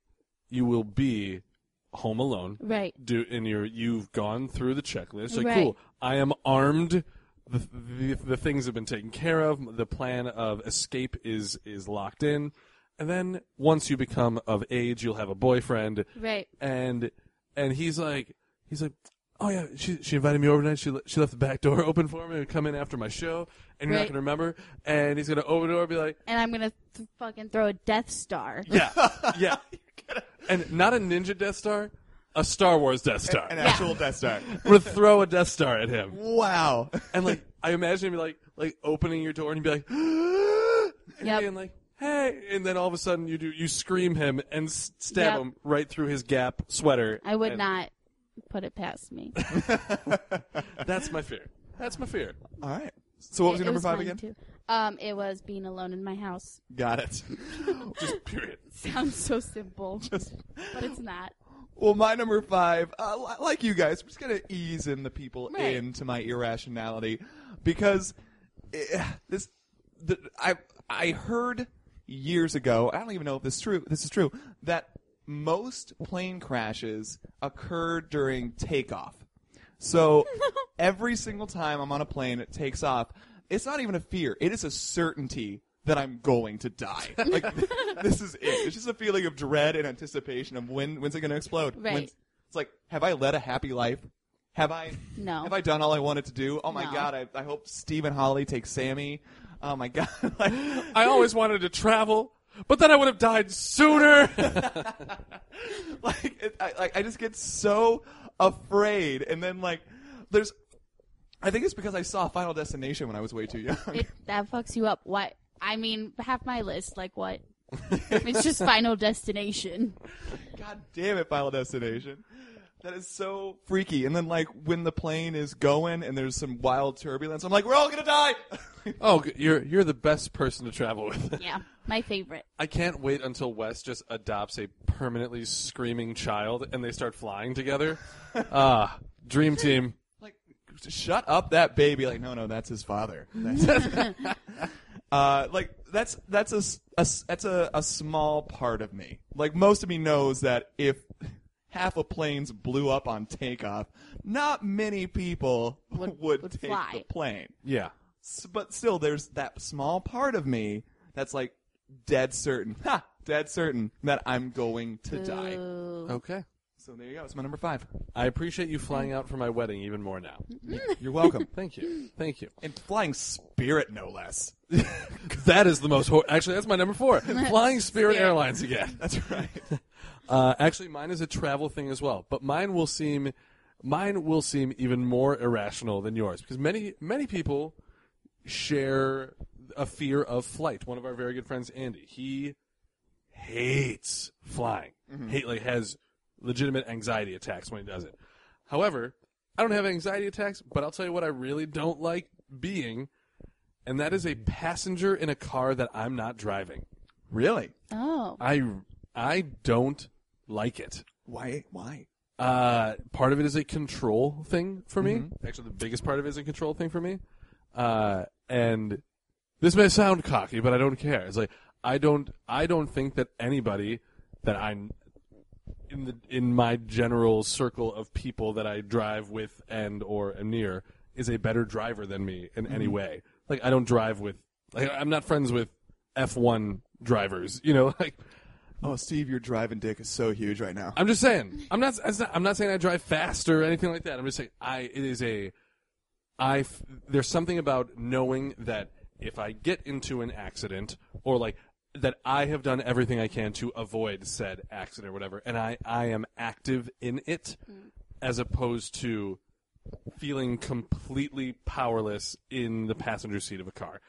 home alone. Right. And you've gone through the checklist. Like, Right. cool. I am armed. The things have been taken care of. The plan of escape is locked in. And then once you become of age, you'll have a boyfriend. Right. And he's like, oh yeah, she invited me over tonight. She left the back door open for me to come in after my show, and you're not Right. gonna remember. And he's gonna open the door and be like, And I'm going to fucking throw a Death Star. yeah, yeah, and not a ninja Death Star, a Star Wars Death Star. An actual Death Star. We're gonna throw a Death Star at him, Wow. and like I imagine him like opening your door and you'd be like, and Yep. being like, hey, and then all of a sudden you scream him and stab Yep. him right through his Gap sweater. I would And not put it past me. That's my fear. That's my fear. All right. So what was your It number 5 mine, again? too. It was being alone in my house. Got it. Just period. Sounds so simple, but it's not. Well, my number 5, like you guys, I'm just going to ease in the people Right. into my irrationality because I heard years ago, I don't even know if this is true, that most plane crashes occur during takeoff. So every single time I'm on a plane, it takes off. It's not even a fear. It is a certainty that I'm going to die. Like, this is it. It's just a feeling of dread and anticipation of when's it going to explode. Right. It's like, have I led a happy life? Have I done all I wanted to do? Oh my No. God, I hope Steve and Holly take Sammy. Oh my God. Like, I always wanted to travel, but then I would have died sooner. I just get so afraid. And then, like, I think it's because I saw Final Destination when I was way too young. That fucks you up. What? I mean, half my list, like what? It's just Final Destination. God damn it, Final Destination. That is so freaky. And then, like, when the plane is going and there's some wild turbulence, I'm like, we're all gonna die. Oh, you're the best person to travel with. Yeah, my favorite. I can't wait until Wes just adopts a permanently screaming child and they start flying together. Dream team. Like, shut up, that baby. Like, no, that's his father. Like, that's a small part of me. Like, most of me knows that if half of planes blew up on takeoff, not many people would take fly. the plane. Yeah. But still, there's that small part of me that's like dead certain that I'm going to die. Ooh. Okay. So there you go. It's my number 5. I appreciate you flying out for my wedding even more now. You're welcome. Thank you. Thank you. And flying Spirit, no less. That is the most actually, that's my number 4. Flying Spirit Airlines again. That's right. Actually, mine is a travel thing as well, but mine will seem even more irrational than yours because many people share a fear of flight. One of our very good friends, Andy, he hates flying. Has legitimate anxiety attacks when he does it. However, I don't have anxiety attacks, but I'll tell you what I really don't like being, and that is a passenger in a car that I'm not driving. Really? Oh. I don't like it. Why? Part of it is a control thing for me. Actually, the biggest part of it is a control thing for me. And this may sound cocky, but I don't care. It's like I don't think that anybody that I'm in my general circle of people that I drive with and or am near is a better driver than me in any way. Like I don't drive with I'm not friends with F1 drivers, like. Oh, Steve, your driving dick is so huge right now. I'm just saying. I'm not saying I drive fast or anything like that. I'm just saying there's something about knowing that if I get into an accident or like that I have done everything I can to avoid said accident or whatever, and I am active in it as opposed to feeling completely powerless in the passenger seat of a car.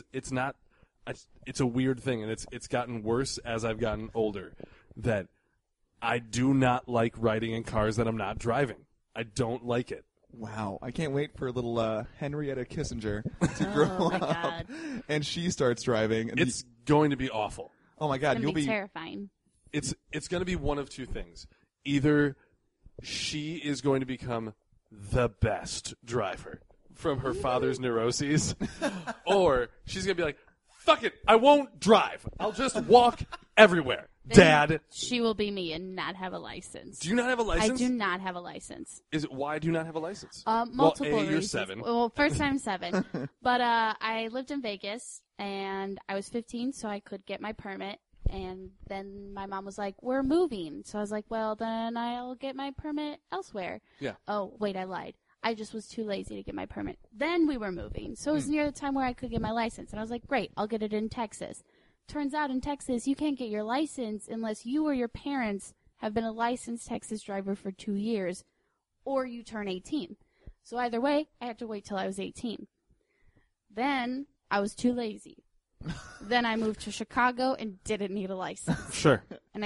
It's a weird thing, and it's gotten worse as I've gotten older, that I do not like riding in cars that I'm not driving. I don't like it. Wow. I can't wait for little Henrietta Kissinger to grow my up. God. And she starts driving. And It's going to be awful. oh, my God. It's You'll gonna be be terrifying. It's going to be one of two things. Either she is going to become the best driver from her father's neuroses, or she's going to be like, fuck it, I won't drive. I'll just walk everywhere. Dad. She will be me and not have a license. Do you not have a license? I do not have a license. Why do you not have a license? Multiple well, you're reasons. 7. Well, first time 7. But I lived in Vegas, and I was 15, so I could get my permit. And then my mom was like, we're moving. So I was like, well, then I'll get my permit elsewhere. Yeah. Oh, wait, I lied. I just was too lazy to get my permit. Then we were moving. So it was near the time where I could get my license. And I was like, great, I'll get it in Texas. Turns out in Texas, you can't get your license unless you or your parents have been a licensed Texas driver for 2 years or you turn 18. So either way, I had to wait till I was 18. Then I was too lazy. Then I moved to Chicago and didn't need a license. Sure. And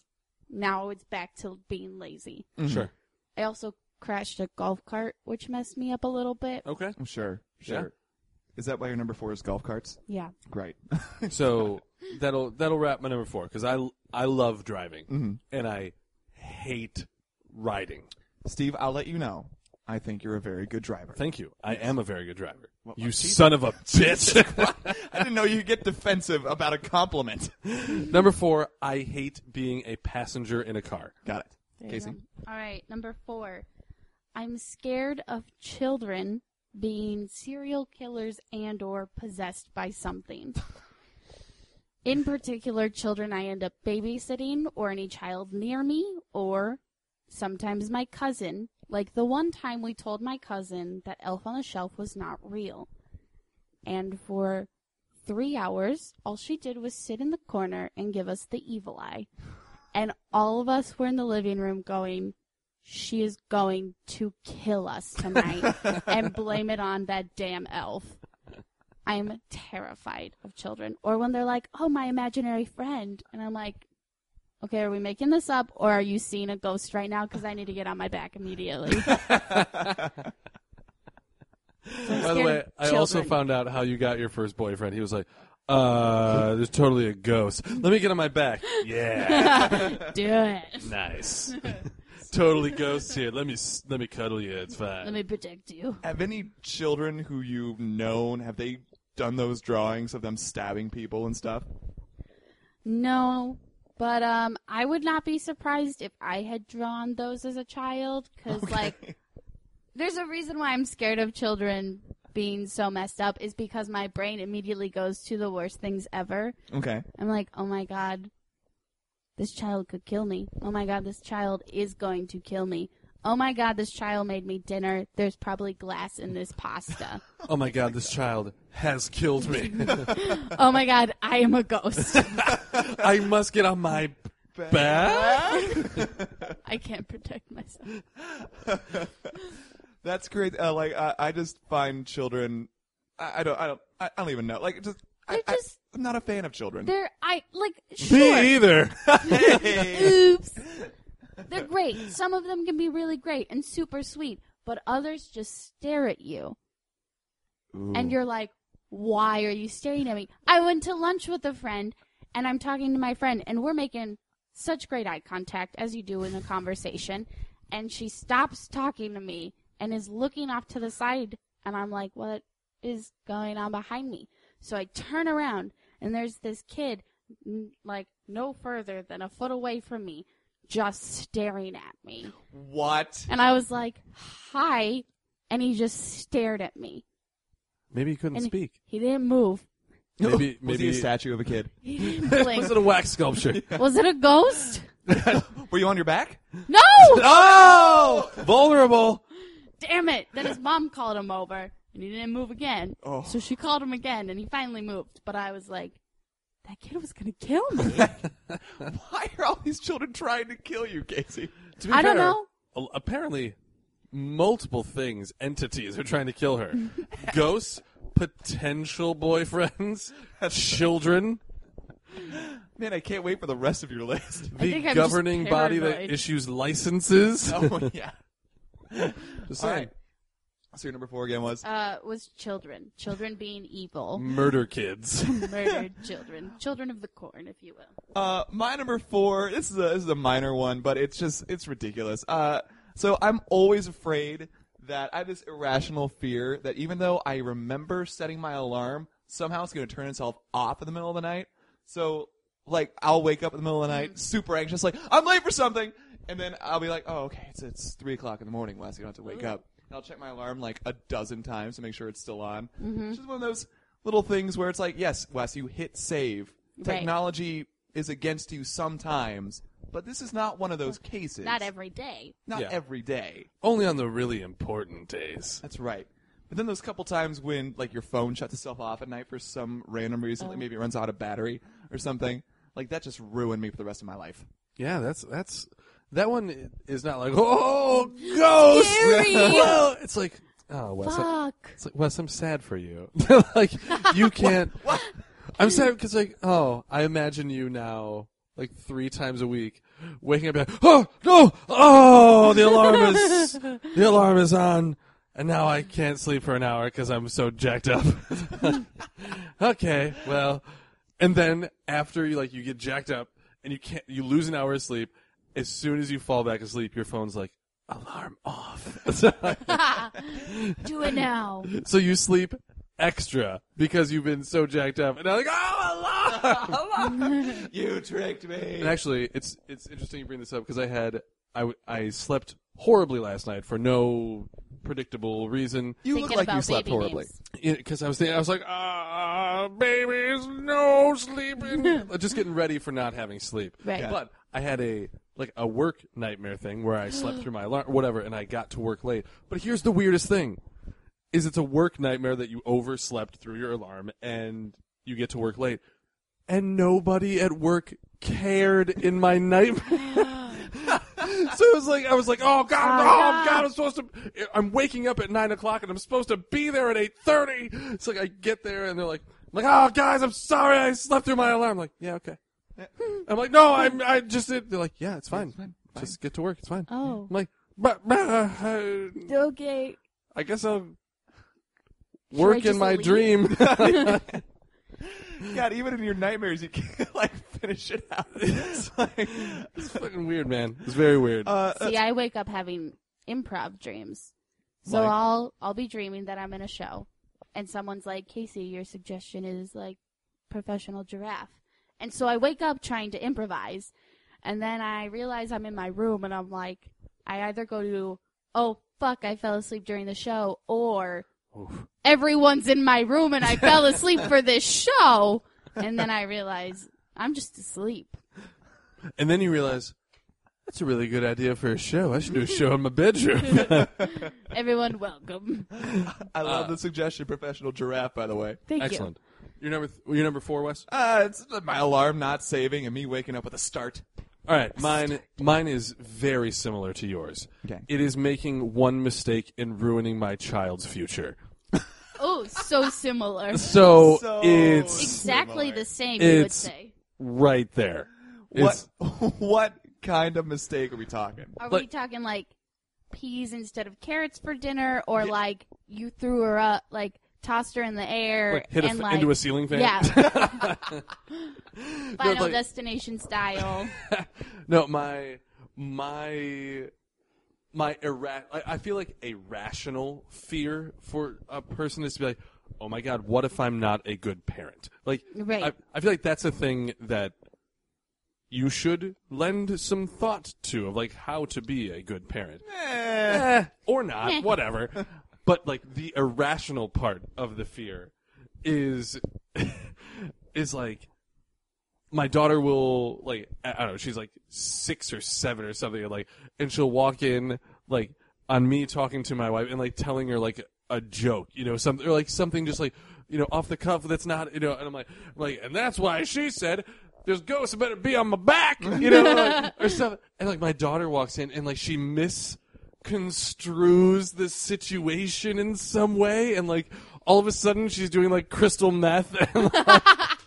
now it's back to being lazy. Sure. I also crashed a golf cart, which messed me up a little bit. Okay. Sure. Yeah. Is that why your number 4 is golf carts? Yeah. Great. So that'll wrap my number 4 because I love driving and I hate riding. Steve, I'll let you know. I think you're a very good driver. Thank you. I am a very good driver. Well, You son of a bitch. I didn't know you get defensive about a compliment. Number 4, I hate being a passenger in a car. Got it. There you Casey? go. All right, number 4. I'm scared of children being serial killers and or possessed by something. in particular children I end up babysitting or any child near me or sometimes my cousin. Like the one time we told my cousin that Elf on the Shelf was not real. And for 3 hours, all she did was sit in the corner and give us the evil eye. And all of us were in the living room going, she is going to kill us tonight and blame it on that damn elf. I'm terrified of children. Or when they're like, oh, my imaginary friend. And I'm like, okay, are we making this up or are you seeing a ghost right now? Because I need to get on my back immediately. By the way, I also found out how you got your first boyfriend. He was like, there's totally a ghost. Let me get on my back. Yeah. Do it. Nice. Totally ghost here. Let me cuddle you. It's fine. Let me protect you. Have any children who you've known, have they done those drawings of them stabbing people and stuff? No, but I would not be surprised if I had drawn those as a child. Because, like, there's a reason why I'm scared of children being so messed up is because my brain immediately goes to the worst things ever. Okay. I'm like, oh, my God. This child could kill me. Oh, my God, this child is going to kill me. Oh, my God, this child made me dinner. There's probably glass in this pasta. Oh, my God, this child has killed me. Oh, my God, I am a ghost. I must get on my back. I can't protect myself. That's great. I just find children, I don't even know. Like, I'm not a fan of children. Sure. Me either. Hey. Oops. They're great. Some of them can be really great and super sweet, but others just stare at you. Ooh. And you're like, why are you staring at me? I went to lunch with a friend, and I'm talking to my friend, and we're making such great eye contact, as you do in a conversation, and she stops talking to me and is looking off to the side, and I'm like, what is going on behind me? So I turn around, and there's this kid, like, no further than a foot away from me, just staring at me. What? And I was like, hi, and he just stared at me. Maybe he couldn't And speak. He didn't move. Maybe Was he a statue of a kid? He didn't blink. Was it a wax sculpture? Was it a ghost? Were you on your back? No! Oh! Vulnerable. Damn it. Then his mom called him over, and he didn't move again. Oh. So she called him again, and he finally moved. But I was like, that kid was going to kill me. Why are all these children trying to kill you, Casey? To be I don't fair, know. Apparently, multiple entities are trying to kill her. Ghosts, potential boyfriends, children. Man, I can't wait for the rest of your list. The think I'm governing just body that paranoid. issues licenses. Oh, yeah. Just All saying. right. So your number 4 again was? Was children. Children being evil. Murder kids. Murdered children. Children of the corn, if you will. My number 4, this is a minor one, but it's ridiculous. So I'm always afraid that I have this irrational fear that even though I remember setting my alarm, somehow it's going to turn itself off in the middle of the night. So, like, I'll wake up in the middle of the night, super anxious, like, I'm late for something! And then I'll be like, oh, okay, it's 3 o'clock in the morning, Wes, you don't have to wake up. And I'll check my alarm like a dozen times to make sure it's still on. It's just one of those little things where it's like, yes, Wes, you hit save. Right. Technology is against you sometimes, but this is not one of those cases. Not every day. Not Yeah. every day. Only on the really important days. That's right. But then those couple times when, like, your phone shuts itself off at night for some random reason, like maybe it runs out of battery or something, like, that just ruined me for the rest of my life. Yeah, that's that one is not like, oh, ghost. Scary. Well, it's like, oh, Wes. Fuck. It's like, Wes, I'm sad for you. Like, you can't. I'm sad because, like, oh, I imagine you now, like, 3 times a week, waking up, like, oh no, oh, the alarm is on, and now I can't sleep for an hour because I'm so jacked up. Okay, well, and then after you get jacked up and you lose an hour of sleep. As soon as you fall back asleep, your phone's like, alarm off. Do it now. So you sleep extra because you've been so jacked up. And I'm like, oh, alarm! You tricked me. And actually, it's interesting you bring this up because I slept horribly last night for no predictable reason. You look Thinking like you about slept baby horribly. names. Because I was like, babies, no sleeping. Just getting ready for not having sleep. Right. Yeah. But I had a work nightmare thing where I slept through my alarm, whatever, and I got to work late. But here's the weirdest thing: is it's a work nightmare that you overslept through your alarm and you get to work late, and nobody at work cared in my nightmare. So it was like, I was like, oh God, I'm waking up at 9 o'clock and I'm supposed to be there at 8:30. It's like I get there and they're like, oh guys, I'm sorry, I slept through my alarm. I'm like, yeah, okay. I'm like, no, I just did. They're like, yeah, it's fine. Just get to work. It's fine. Oh. I'm like, Okay. I guess I'll work in my leave? dream. God, even in your nightmares, you can't like finish it out. It's fucking weird, man. It's very weird. See, I wake up having improv dreams. So Like? I'll be dreaming that I'm in a show, and someone's like, Casey, your suggestion is like professional giraffe. And so I wake up trying to improvise, and then I realize I'm in my room, and I'm like, I either go to, oh, fuck, I fell asleep during the show, or everyone's in my room and I fell asleep for this show. And then I realize I'm just asleep. And then you realize, that's a really good idea for a show. I should do a show in my bedroom. Everyone, welcome. I love the suggestion, professional giraffe, by the way. Thank Excellent. You're number 4, Wes? It's my alarm not saving and me waking up with a start. All right, mine is very similar to yours. Okay. It is making one mistake and ruining my child's future. Oh, so similar. So it's Exactly similar. the same, you would It's say. right there. What what kind of mistake are we talking? Are we talking like peas instead of carrots for dinner, or like you threw her up, like tossed her in the air Like hit and like into a ceiling fan? Yeah. Final like- Destination style. No, I feel like a rational fear for a person is to be like, oh my God, what if I'm not a good parent? Like, Right. I feel like that's a thing that you should lend some thought to, of like how to be a good parent. Or not, whatever. But like the irrational part of the fear is like, my daughter will, like, I don't know, she's like 6 or 7 or something, like, and she'll walk in, like, on me talking to my wife and like telling her like a joke, you know, something, or like something just like, you know, off the cuff that's not, you know, and I'm like, and that's why she said, there's ghosts, better be on my back, you know, like, or something. And like my daughter walks in and like she misconstrues the situation in some way, and like all of a sudden she's doing like crystal meth and like,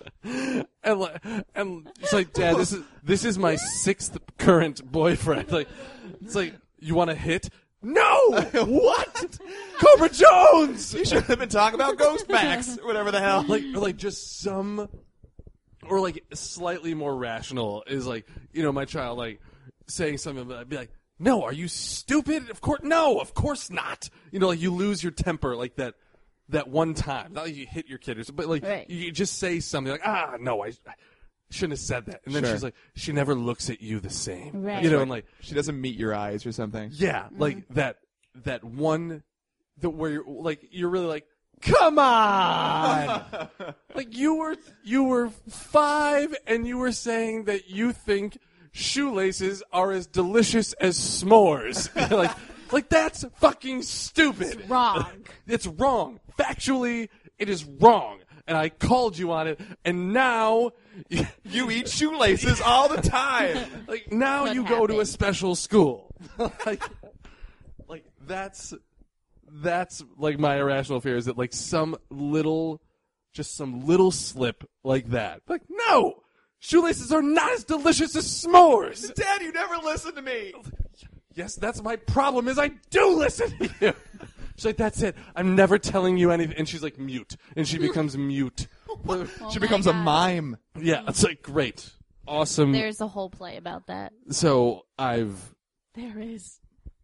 and it's like, Dad, this is my 6th current boyfriend. Like, it's like, you want to hit? No! What? Cobra Jones! You should have been talking about ghost backs or whatever the hell. Or like just some, or like slightly more rational is like, you know, my child like saying something, but I'd be like, no, are you stupid? Of course not. You know, like you lose your temper like that one time. Not like you hit your kid or something, but like Right. you just say something like, no, I shouldn't have said that. And then Sure. she's like, she never looks at you the same. Right. You know, and like, She doesn't meet your eyes or something. yeah, like that one where you're really like, come on. Like you were 5 and you were saying that you think shoelaces are as delicious as s'mores. like that's fucking stupid. Wrong. It's wrong. Factually, it is wrong. And I called you on it, and now You eat shoelaces all the time. like now What you go to a happened? special school. like that's like my irrational fear, is that like some little slip like that. Like, no! Shoelaces are not as delicious as s'mores! Dad, you never listen to me. Yes, that's my problem, is I do listen to you! She's like, that's it. I'm never telling you anything. And she's like mute. And she becomes mute. She my becomes a God. mime. Yeah, it's like, great. Awesome. There's a whole play about that. So There is.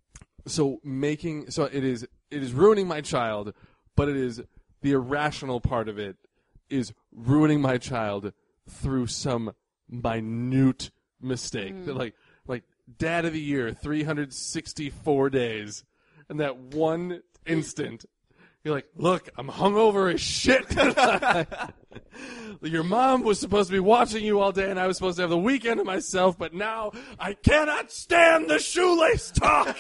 it is ruining my child, but it is the irrational part of it is ruining my child through some minute mistake. That like Dad of the Year, 364 days, and that one instant You're like, look, I'm hungover as shit. Your mom was supposed to be watching you all day, and I was supposed to have the weekend to myself, but now I cannot stand the shoelace talk.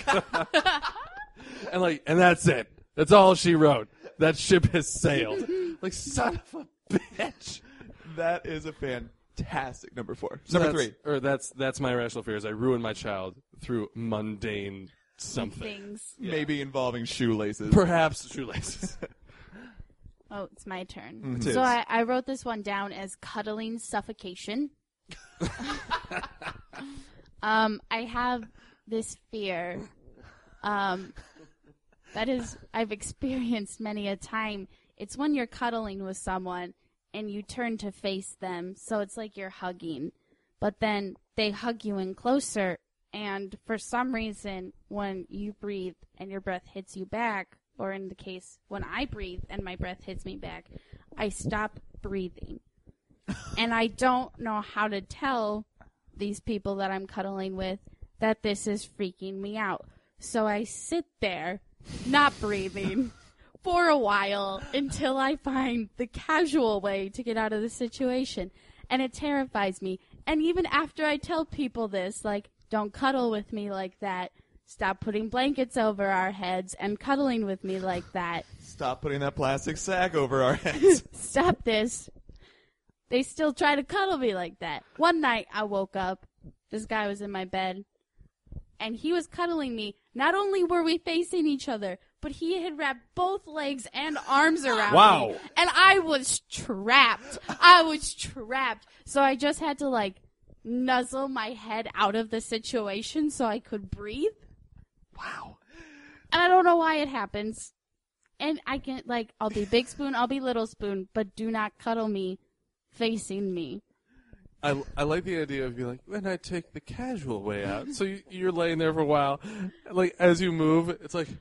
And that's it. That's all she wrote. That ship has sailed. Like, son of a bitch. That is a fantastic number 4. Number 3. Or that's my irrational fear, is I ruin my child through mundane something. Things. Maybe involving shoelaces. Perhaps shoelaces. Oh, it's my turn. It So is. I wrote this one down as cuddling suffocation. I have this fear that is I've experienced many a time. It's when you're cuddling with someone and you turn to face them, so it's like you're hugging, but then they hug you in closer, and for some reason, when you breathe and your breath hits you back, or in the case when I breathe and my breath hits me back, I stop breathing. And I don't know how to tell these people that I'm cuddling with that this is freaking me out. So I sit there, not breathing, for a while until I find the casual way to get out of the situation. And it terrifies me. And even after I tell people this, like, don't cuddle with me like that, stop putting blankets over our heads and cuddling with me like that, Stop putting that plastic sack over our heads. stop this, they still try to cuddle me like that. One night I woke up, this guy was in my bed, and he was cuddling me. Not only were we facing each other, but he had wrapped both legs and arms around Wow. me. And I was trapped. So I just had to, like, nuzzle my head out of the situation so I could breathe. Wow. And I don't know why it happens. And I can, like, I'll be big spoon, I'll be little spoon, but do not cuddle me facing me. I like the idea of being like, then I take the casual way out. So you're laying there for a while. Like, as you move, it's like,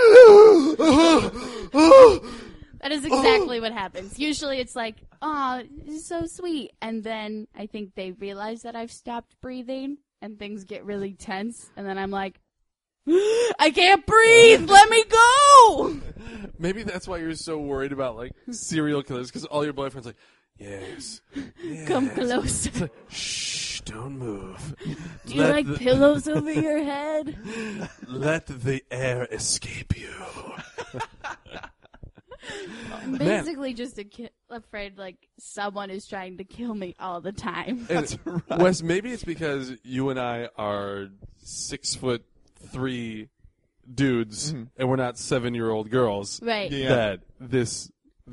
That is exactly what happens. Usually it's like, oh, this is so sweet. And then I think they realize that I've stopped breathing and things get really tense. And then I'm like, I can't breathe. Let me go. maybe that's why you're so worried about, like, serial killers, because all your boyfriends are like, yes. Come closer. Shh, don't move. Do you like pillows over your head? Let the air escape you. I'm basically just afraid, like, someone is trying to kill me all the time. That's right. Wes, maybe it's because you and I are 6'3" dudes, and we're not 7-year-old girls. Right. Yeah. That this,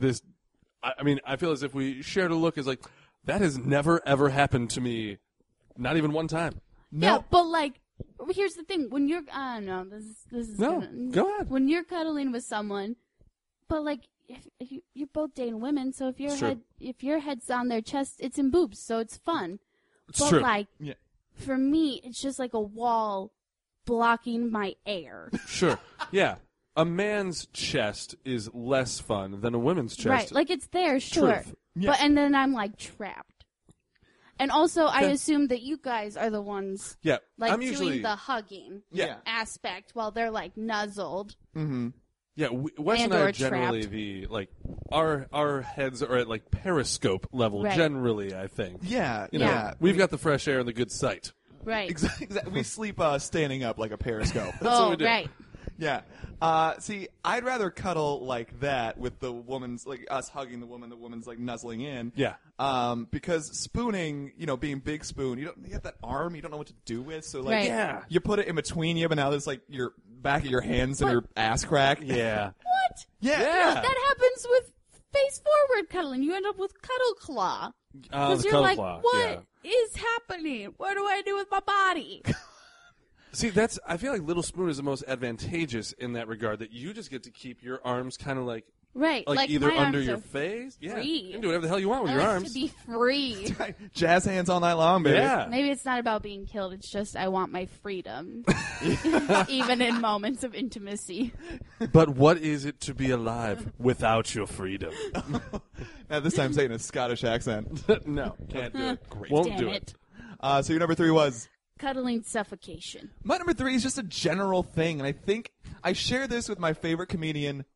I mean, I feel as if we shared a look as like, that has never ever happened to me, not even one time. Yeah, but, like, here's the thing. When you're, I don't know, this is No, gonna, go ahead. When you're cuddling with someone, but, like, if you're both dating women, so if your head's on their chest, it's in boobs, so it's fun. It's But true. like, Yeah. for me, it's just like a wall blocking my air. Sure. Yeah. A man's chest is less fun than a woman's chest. Right, like it's there, sure. Truth. Yeah. But and then I'm like trapped. And also, I assume that you guys are the ones Yeah. like I'm doing usually the hugging Yeah. aspect while they're like nuzzled. Mm-hmm. Yeah, Wes and I or are generally trapped. the, like, our heads are at, like, periscope level, Right. generally, I think. Yeah. You know, Yeah. we've got the fresh air and the good sight. Right. Exactly. We sleep standing up like a periscope. Oh, we do. right. Yeah. See, I'd rather cuddle like that with the woman's, like, us hugging the woman's, like, nuzzling in. Yeah. Because spooning, you know, being big spoon, you have that arm you don't know what to do with, so, like, Right. Yeah. you put it in between you, but now there's, like, your back of your hands and your ass crack. Yeah. What? Yeah. Yeah. That happens with face forward cuddling. You end up with cuddle claw. Because The you're cuddle like, claw, what is happening? What do I do with my body? See, I feel like Little Spoon is the most advantageous in that regard, that you just get to keep your arms kind of like Right. Like either my under arms your are face. Yeah. free. You can do whatever the hell you want with I your like arms. to be free. Jazz hands all night long, baby. Yeah. Maybe it's not about being killed. It's just I want my freedom, even in moments of intimacy. But what is it to be alive without your freedom? Now, this time saying a Scottish accent. No, can't do it. Great. Won't Damn do it. So your number 3 was? Cuddling suffocation. My number 3 is just a general thing, and I think I share this with my favorite comedian,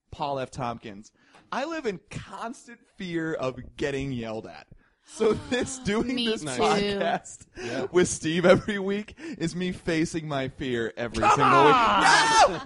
Paul F. Tompkins. I live in constant fear of getting yelled at. So doing Me this too. podcast with Steve every week is me facing my fear every single week. No!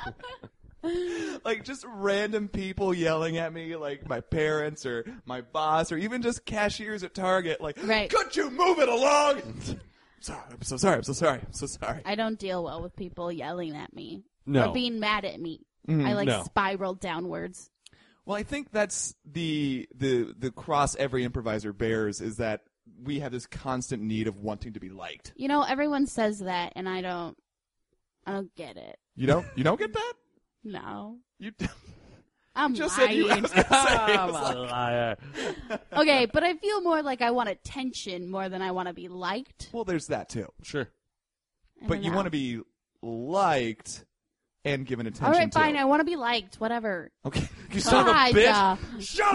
Like just random people yelling at me, like my parents or my boss or even just cashiers at Target, like, Right. could you move it along? Sorry, I'm so sorry. I'm so sorry. I'm so sorry. I don't deal well with people yelling at me No. or being mad at me. I No. spiral downwards. Well, I think that's the cross every improviser bears is that we have this constant need of wanting to be liked. You know, everyone says that, and I don't get it. You don't get that? No, You I'm just said you. I lying. was gonna say, I'm a liar. Okay, but I feel more like I want attention more than I want to be liked. well, there's that too. Sure. But you want to be liked and given attention. All right, to. fine. I want to be liked. Whatever. Okay. You son of a God, bitch. Shut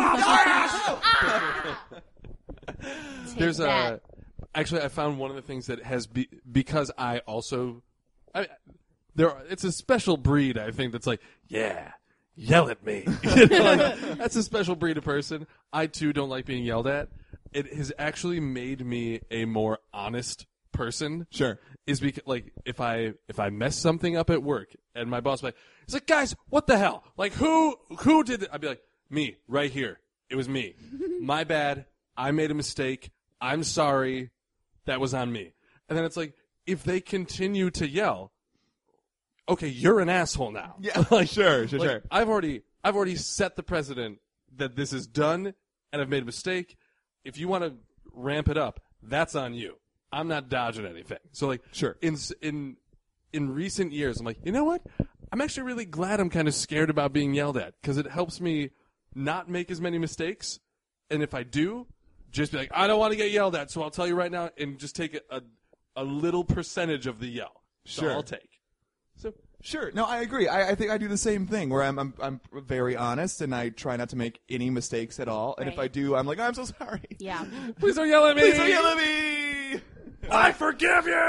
up. take There's that. actually I found one of the things that has because I also it's a special breed I think that's like, yeah, yell at me. You know, like, that's a special breed of person. I too don't like being yelled at. It has actually made me a more honest person. Sure. Is because like if I mess something up at work and my boss like, it's like, guys, what the hell? Like who did it? I'd be like, me, right here. It was me. My bad. I made a mistake. I'm sorry. That was on me. And then it's like, if they continue to yell, okay, you're an asshole now. Yeah. like, Sure. like, I've already set the precedent that this is done and I've made a mistake. If you want to ramp it up, that's on you. I'm not dodging anything. So like, Sure. In recent years, I'm like, you know what? I'm actually really glad I'm kind of scared about being yelled at because it helps me not make as many mistakes. And if I do, just be like, I don't want to get yelled at, so I'll tell you right now, and just take a little percentage of the yell. Sure. So I'll take. So Sure. No, I agree. I think I do the same thing where I'm very honest and I try not to make any mistakes at all. And if Right. I do, I'm like, I'm so sorry. Yeah. please don't yell at me. Please don't yell at me. I forgive you.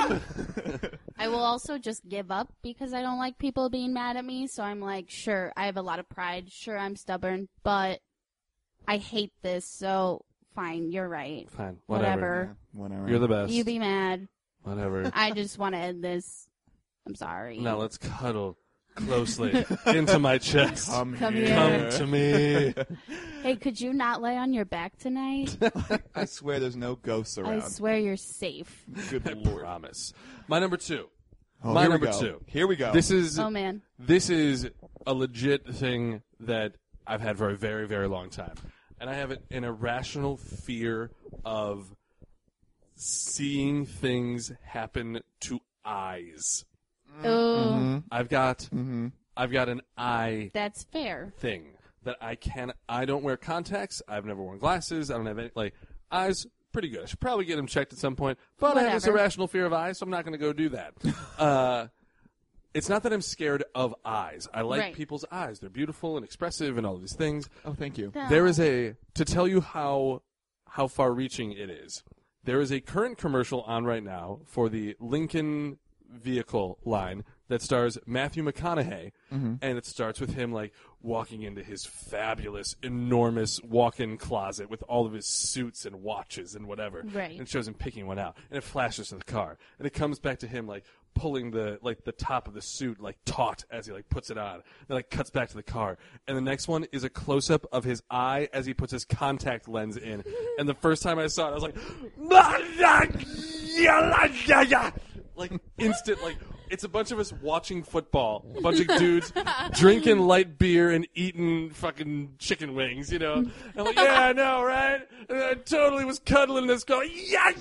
I will also just give up because I don't like people being mad at me. So I'm like, sure, I have a lot of pride. Sure, I'm stubborn, but I hate this. So fine, you're right. Fine. Whatever. Whatever. You're the best. You be mad. Whatever. I just want to end this. I'm sorry. Now let's cuddle closely into my chest. Come Come here. here. Come to me. Hey, could you not lay on your back tonight? I swear there's no ghosts around. I swear you're safe. Good I lord. promise. My number two. Oh, My here number we go. two. Here we go. This is Oh, man. This is a legit thing that I've had for a very, very long time. And I have an irrational fear of seeing things happen to eyes. Oh, I've got an eye that's fair. thing that I don't wear contacts. I've never worn glasses. I don't have any, eyes, pretty good. I should probably get them checked at some point. But I have this Whatever. irrational fear of eyes, so I'm not going to go do that. It's not that I'm scared of eyes. I like Right. people's eyes. They're beautiful and expressive and all of these things. Oh, thank you. There is to tell you how far-reaching it is, there is a current commercial on right now for the Lincoln vehicle line that stars Matthew McConaughey, and it starts with him walking into his fabulous, enormous walk-in closet with all of his suits and watches and whatever. Right. And it shows him picking one out, and it flashes to the car, and it comes back to him pulling the top of the suit taut as he puts it on. Then cuts back to the car, and the next one is a close-up of his eye as he puts his contact lens in. And the first time I saw it, I was instant, it's a bunch of us watching football, a bunch of dudes drinking light beer and eating fucking chicken wings, And I'm like, yeah, I know, right? And I totally was cuddling this girl. Yeah,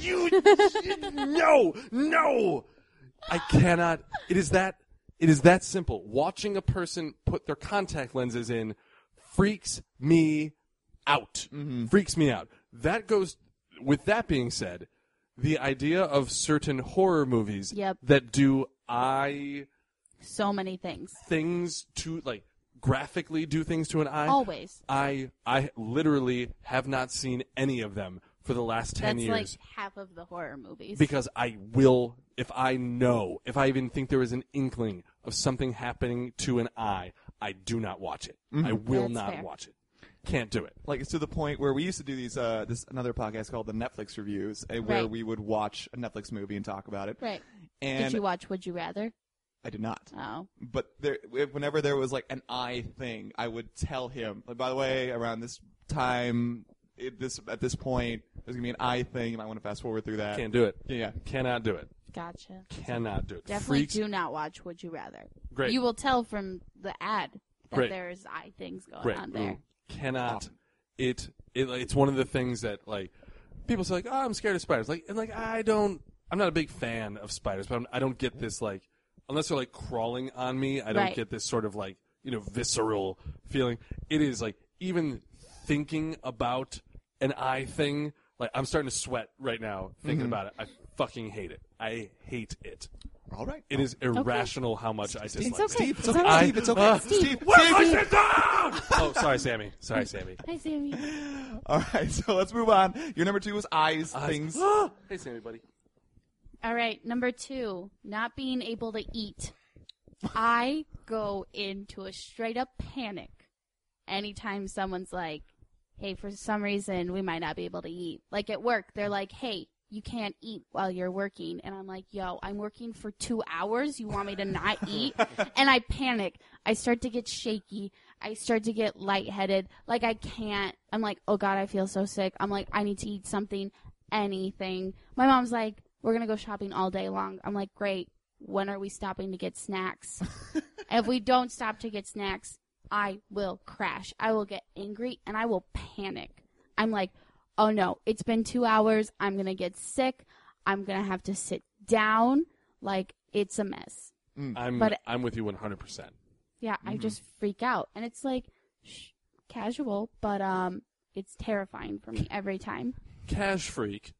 no. I cannot. It is that simple. Watching a person put their contact lenses in freaks me out. Freaks me out. With that being said, the idea of certain horror movies Yep. that do So many things. things to graphically do things to an eye. Always. I literally have not seen any of them for the last 10 That's years. half of the horror movies. Because I even think there is an inkling of something happening to an eye, I do not watch it. Mm-hmm. I will That's not fair. watch it. Can't do it. Like, it's to the point where we used to do these this another podcast called the Netflix reviews, where Right. we would watch a Netflix movie and talk about it. Right. And Did you watch Would You Rather? I did not. Oh. But whenever there was like an eye thing, I would tell him, like, by the way, around this time, at this point, there's gonna be an eye thing. You might want to fast forward through that. Can't do it. Yeah. Cannot do it. Gotcha. Cannot do it. Definitely Freaks. do not watch Would You Rather. Great. You will tell from the ad that Great. there's eye things going Great. on there. Cannot. Awesome. It's one of the things that like people say like, oh, I'm scared of spiders. Like, and like I'm not a big fan of spiders, but I don't get this like unless they're like crawling on me, I don't Right. get this sort of like visceral feeling. It is like even thinking about an eye thing, like I'm starting to sweat right now thinking about it. I fucking hate it. I hate it. All right. It is irrational how much I dislike It's okay. Steve, it's It's okay. all right. Steve, it's okay. Steve. Steve, Where Steve. I sit down? Oh, sorry, Sammy. Sorry, Sammy. Hi, Sammy. All right, so let's move on. Your number 2 was eyes things. Hey, Sammy, buddy. All right, number 2, not being able to eat. I go into a straight up panic anytime someone's like, hey, for some reason, we might not be able to eat. Like at work, they're like, hey, you can't eat while you're working. And I'm like, yo, I'm working for 2 hours. You want me to not eat? And I panic. I start to get shaky. I start to get lightheaded. Like I can't. I'm like, oh God, I feel so sick. I'm like, I need to eat something, anything. My mom's like, we're going to go shopping all day long. I'm like, great. When are we stopping to get snacks? And if we don't stop to get snacks, I will crash. I will get angry and I will panic. I'm like, oh no, it's been 2 hours. I'm going to get sick. I'm going to have to sit down. Like, it's a mess. I'm with you 100%. Yeah, I just freak out. And it's like, casual, but it's terrifying for me every time. Cash freak.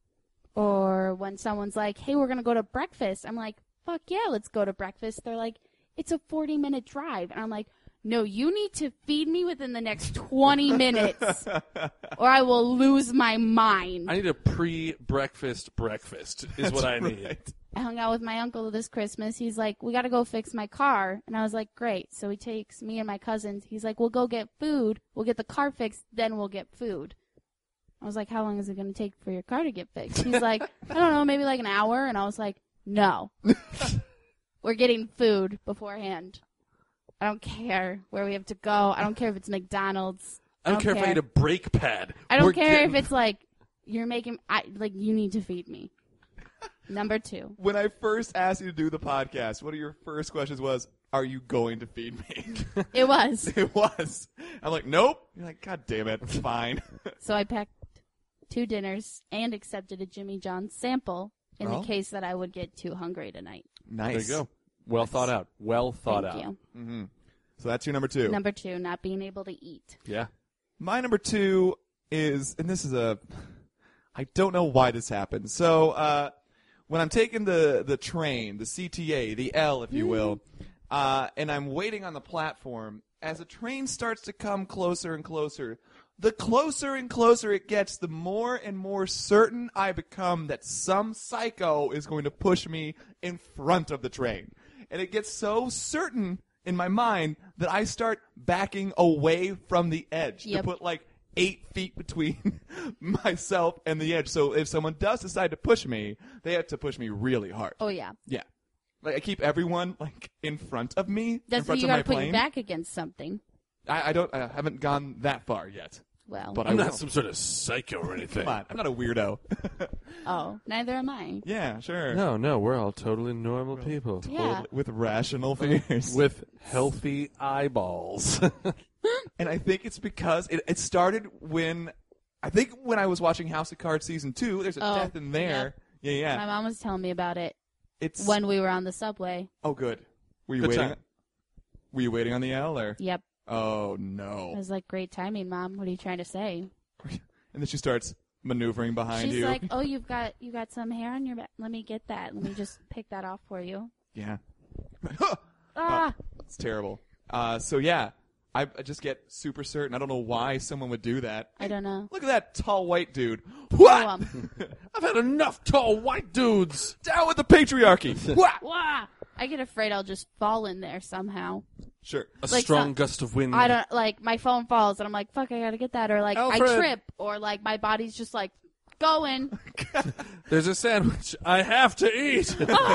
Or when someone's like, hey, we're going to go to breakfast. I'm like, fuck yeah, let's go to breakfast. They're like, it's a 40-minute drive. And I'm like, no, you need to feed me within the next 20 minutes or I will lose my mind. I need a pre-breakfast breakfast is what I need. Right. I hung out with my uncle this Christmas. He's like, we got to go fix my car. And I was like, great. So he takes me and my cousins. He's like, we'll go get food. We'll get the car fixed. Then we'll get food. I was like, how long is it going to take for your car to get fixed? He's like, I don't know, maybe like an hour. And I was like, no. We're getting food beforehand. I don't care where we have to go. I don't care if it's McDonald's. I don't care if I need a brake pad. I don't We're care getting- if it's like, you're making, you need to feed me. Number 2. When I first asked you to do the podcast, one of your first questions was, are you going to feed me? It was. It was. I'm like, nope. You're like, God damn it. Fine. So I packed 2 dinners and accepted a Jimmy John's sample in Oh. the case that I would get too hungry tonight. Nice. There you go. Well thought out. Well thought Thank out. you. So that's your number 2. Number 2, not being able to eat. Yeah. My number 2 is, and this is I don't know why this happened. So, when I'm taking the train, the CTA, the L, if you will, and I'm waiting on the platform, as the train starts to come closer and closer, the closer and closer it gets, the more and more certain I become that some psycho is going to push me in front of the train. And it gets so certain in my mind that I start backing away from the edge Yep. to put like 8 feet between myself and the edge. So if someone does decide to push me, they have to push me really hard. Oh, yeah. Yeah. Like I keep everyone like in front of me, in That's front what you of got my to put plane. your back against something. I haven't gone that far yet. Well, But I'm I not will. some sort of psycho or anything. Come on, I'm not a weirdo. oh, neither am I. Yeah, sure. No, we're all totally normal people. Yeah. With rational fears. With healthy eyeballs. And I think it's because it started when I was watching House of Cards season 2. There's a Oh, death in there. Yeah. My mom was telling me about it It's when we were on the subway. Oh, good. Were you Good waiting? time. Were you waiting on the L or? Yep. Oh I no! was like, great timing, Mom. What are you trying to say? And then she starts maneuvering behind She's you. like, oh, you got some hair on your back. Let me get that. Let me just pick that off for you. Yeah. Ah! It's terrible. So yeah, I just get super certain. I don't know why someone would do that. I don't know. Look at that tall white dude. Oh, What? I've had enough tall white dudes. Down with the patriarchy. What? Wah! I get afraid I'll just fall in there somehow. Sure. A Like strong some- gust of wind. I don't like my phone falls and I'm like, fuck, I gotta get that, or like Alfred. I trip, or like my body's just like going. There's a sandwich I have to eat.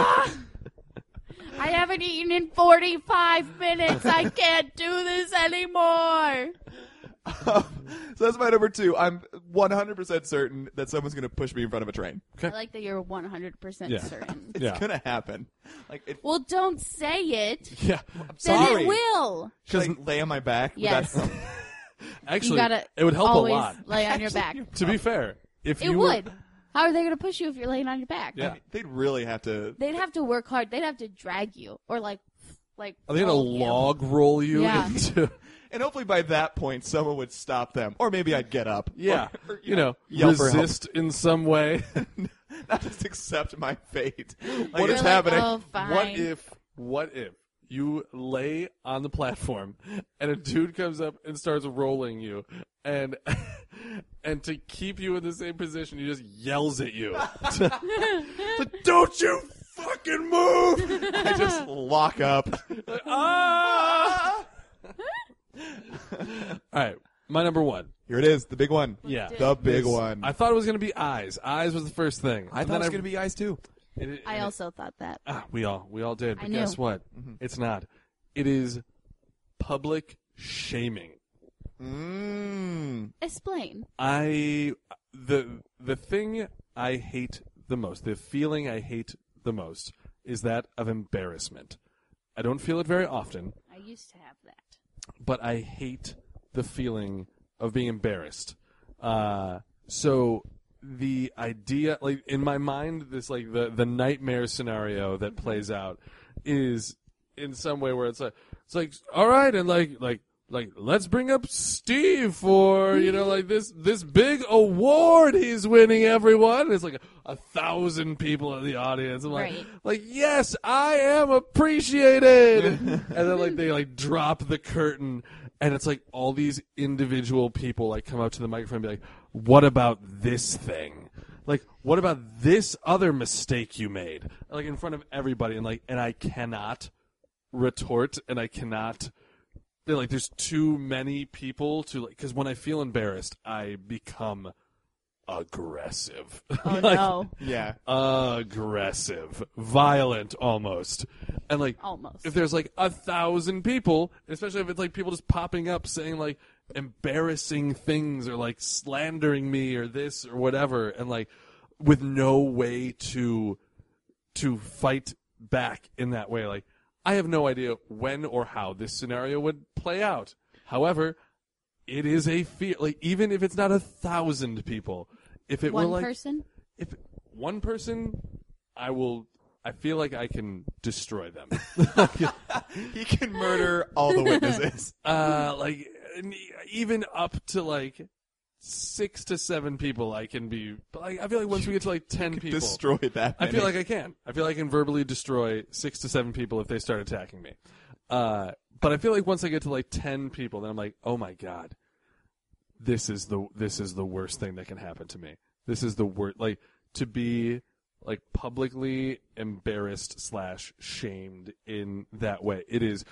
I haven't eaten in 45 minutes. I can't do this anymore. So that's my number 2. I'm 100% certain that someone's going to push me in front of a train. I like that you're 100% Yeah. certain. It's Yeah. going to happen. Like, Well, don't say it. Yeah. Then sorry. it will. Should I lay on my back? Would Yes. that- Actually, You gotta it would help always a lot. lay on your back. To be fair, if It you would. How are they going to push you if you're laying on your back? Yeah. They'd really have to. They'd have to work hard. They'd have to drag you, or like are they gonna hold you. log roll you Yeah. into? And hopefully by that point, someone would stop them. Or maybe I'd get up. Yeah, Or, you know, yell for help. resist in some way. Not just accept my fate. Like, What it's if- happening. Oh, fine. What if you lay on the platform and a dude comes up and starts rolling you, and to keep you in the same position, he just yells at you. Like, don't you fucking move! I just lock up. Ah! All right, my number 1. Here it is, the big one. Yeah, The big one. I thought it was gonna be eyes. Eyes was the first thing. I thought it was going to be eyes too. I also thought that. We all did. But I knew. guess what? It's not. It is public shaming. Explain. The thing I hate the most, the feeling I hate the most, is that of embarrassment. I don't feel it very often, I used to have that. but I hate the feeling of being embarrassed. So the idea, like in my mind, this like the nightmare scenario that plays out is in some way where it's like all right, and like let's bring up Steve for like this big award he's winning, everyone. It's like 1,000 people in the audience. I'm Right. like yes, I am appreciated. And then like they like drop the curtain, and it's like all these individual people like come up to the microphone and be like, what about this thing? Like, what about this other mistake you made? Like in front of everybody, and I cannot retort, and I cannot. Like, there's too many people to because when I feel embarrassed, I become aggressive. Oh no. Yeah. Aggressive, violent, almost, and like Almost. if there's like 1,000 people, especially if it's like people just popping up saying like embarrassing things or like slandering me or this or whatever, and like with no way to fight back in that way, like I have no idea when or how this scenario would play out. However, it is a fear. Like even if it's not 1,000 people, if it One were like person? if one person, I feel like I can destroy them. He can murder all the witnesses. Like even up to like 6 to 7 people, I can be. But like, I feel like once we get to like 10 people, Destroy that. I feel like I can. I feel like I can verbally destroy 6 to 7 people if they start attacking me. But I feel like once I get to like 10 people, then I'm like, oh my god, this is the worst thing that can happen to me. This is the worst. Like to be like publicly embarrassed / shamed in that way. It is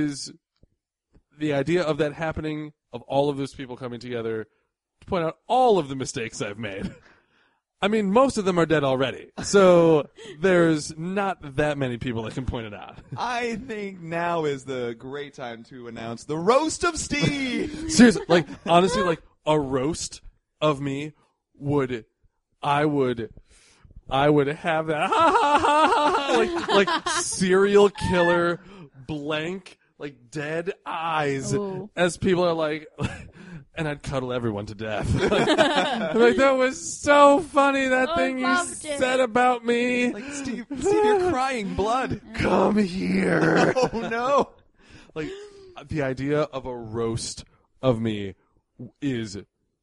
the idea of that happening, of all of those people coming together to point out all of the mistakes I've made. I mean, most of them are dead already, so there's not that many people that can point it out. I think now is the great time to announce the roast of Steve. Seriously, like honestly, like a roast of me I would have that like serial killer blank like dead eyes Ooh. as people are like. And I'd cuddle everyone to death. Like that was so funny, that thing you loved it. said about me. Like Steve, you're crying blood. Come here. Oh no. Like the idea of a roast of me is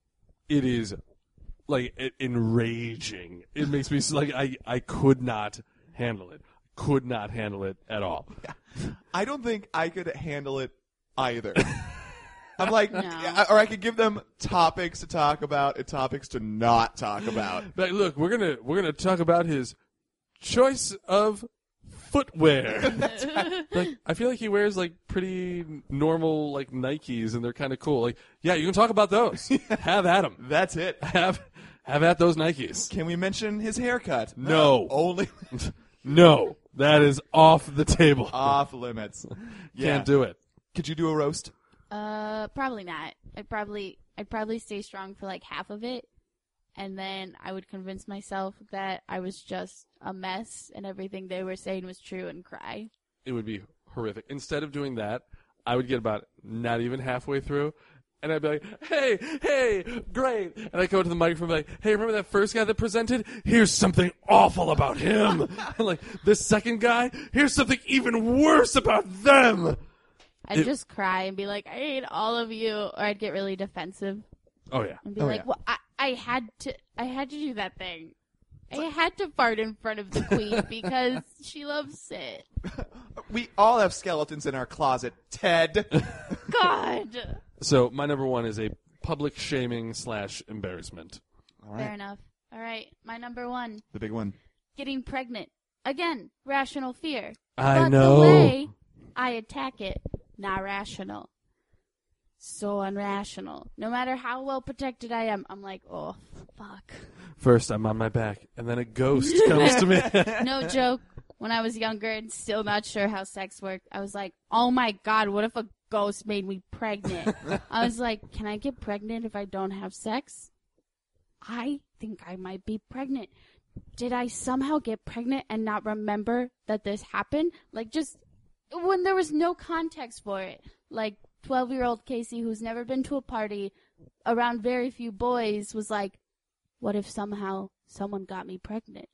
like enraging. It makes me like I could not handle it. Could not handle it at all. I don't think I could handle it either. I'm like, No. or I could give them topics to talk about and topics to not talk about. But look, we're gonna talk about his choice of footwear. Like, I feel like he wears like pretty normal like Nikes, and they're kind of cool. Like, yeah, you can talk about those. Have at them. That's it. Have at those Nikes. Can we mention his haircut? No. Only No, that is off the table. off limits. Yeah. Can't do it. Could you do a roast? Probably not. I'd probably stay strong for like half of it, and then I would convince myself that I was just a mess and everything they were saying was true and cry. It would be horrific. Instead of doing that, I would get about not even halfway through, and I'd be like, hey, great. And I'd go to the microphone and be like, hey, remember that first guy that presented? Here's something awful about him. And like, this second guy, here's something even worse about them. I'd just cry and be like, I hate all of you, or I'd get really defensive Oh, yeah. and be Oh, like, yeah. well, I had to do that thing. I had to fart in front of the queen because she loves it. We all have skeletons in our closet, Ted. God. So my number one is a public shaming / embarrassment. All Fair right. enough. All right, my number one, The big one. getting pregnant. Again, rational fear. I but know. the way I attack it, not rational. So unrational. No matter how well protected I am, I'm like, oh, fuck. First, I'm on my back, and then a ghost comes to me. No joke. When I was younger and still not sure how sex worked, I was like, oh my God, what if a ghost made me pregnant? I was like, can I get pregnant if I don't have sex? I think I might be pregnant. Did I somehow get pregnant and not remember that this happened? Like, just when there was no context for it. Like, 12-year-old Casey, who's never been to a party around very few boys, was like, what if somehow someone got me pregnant?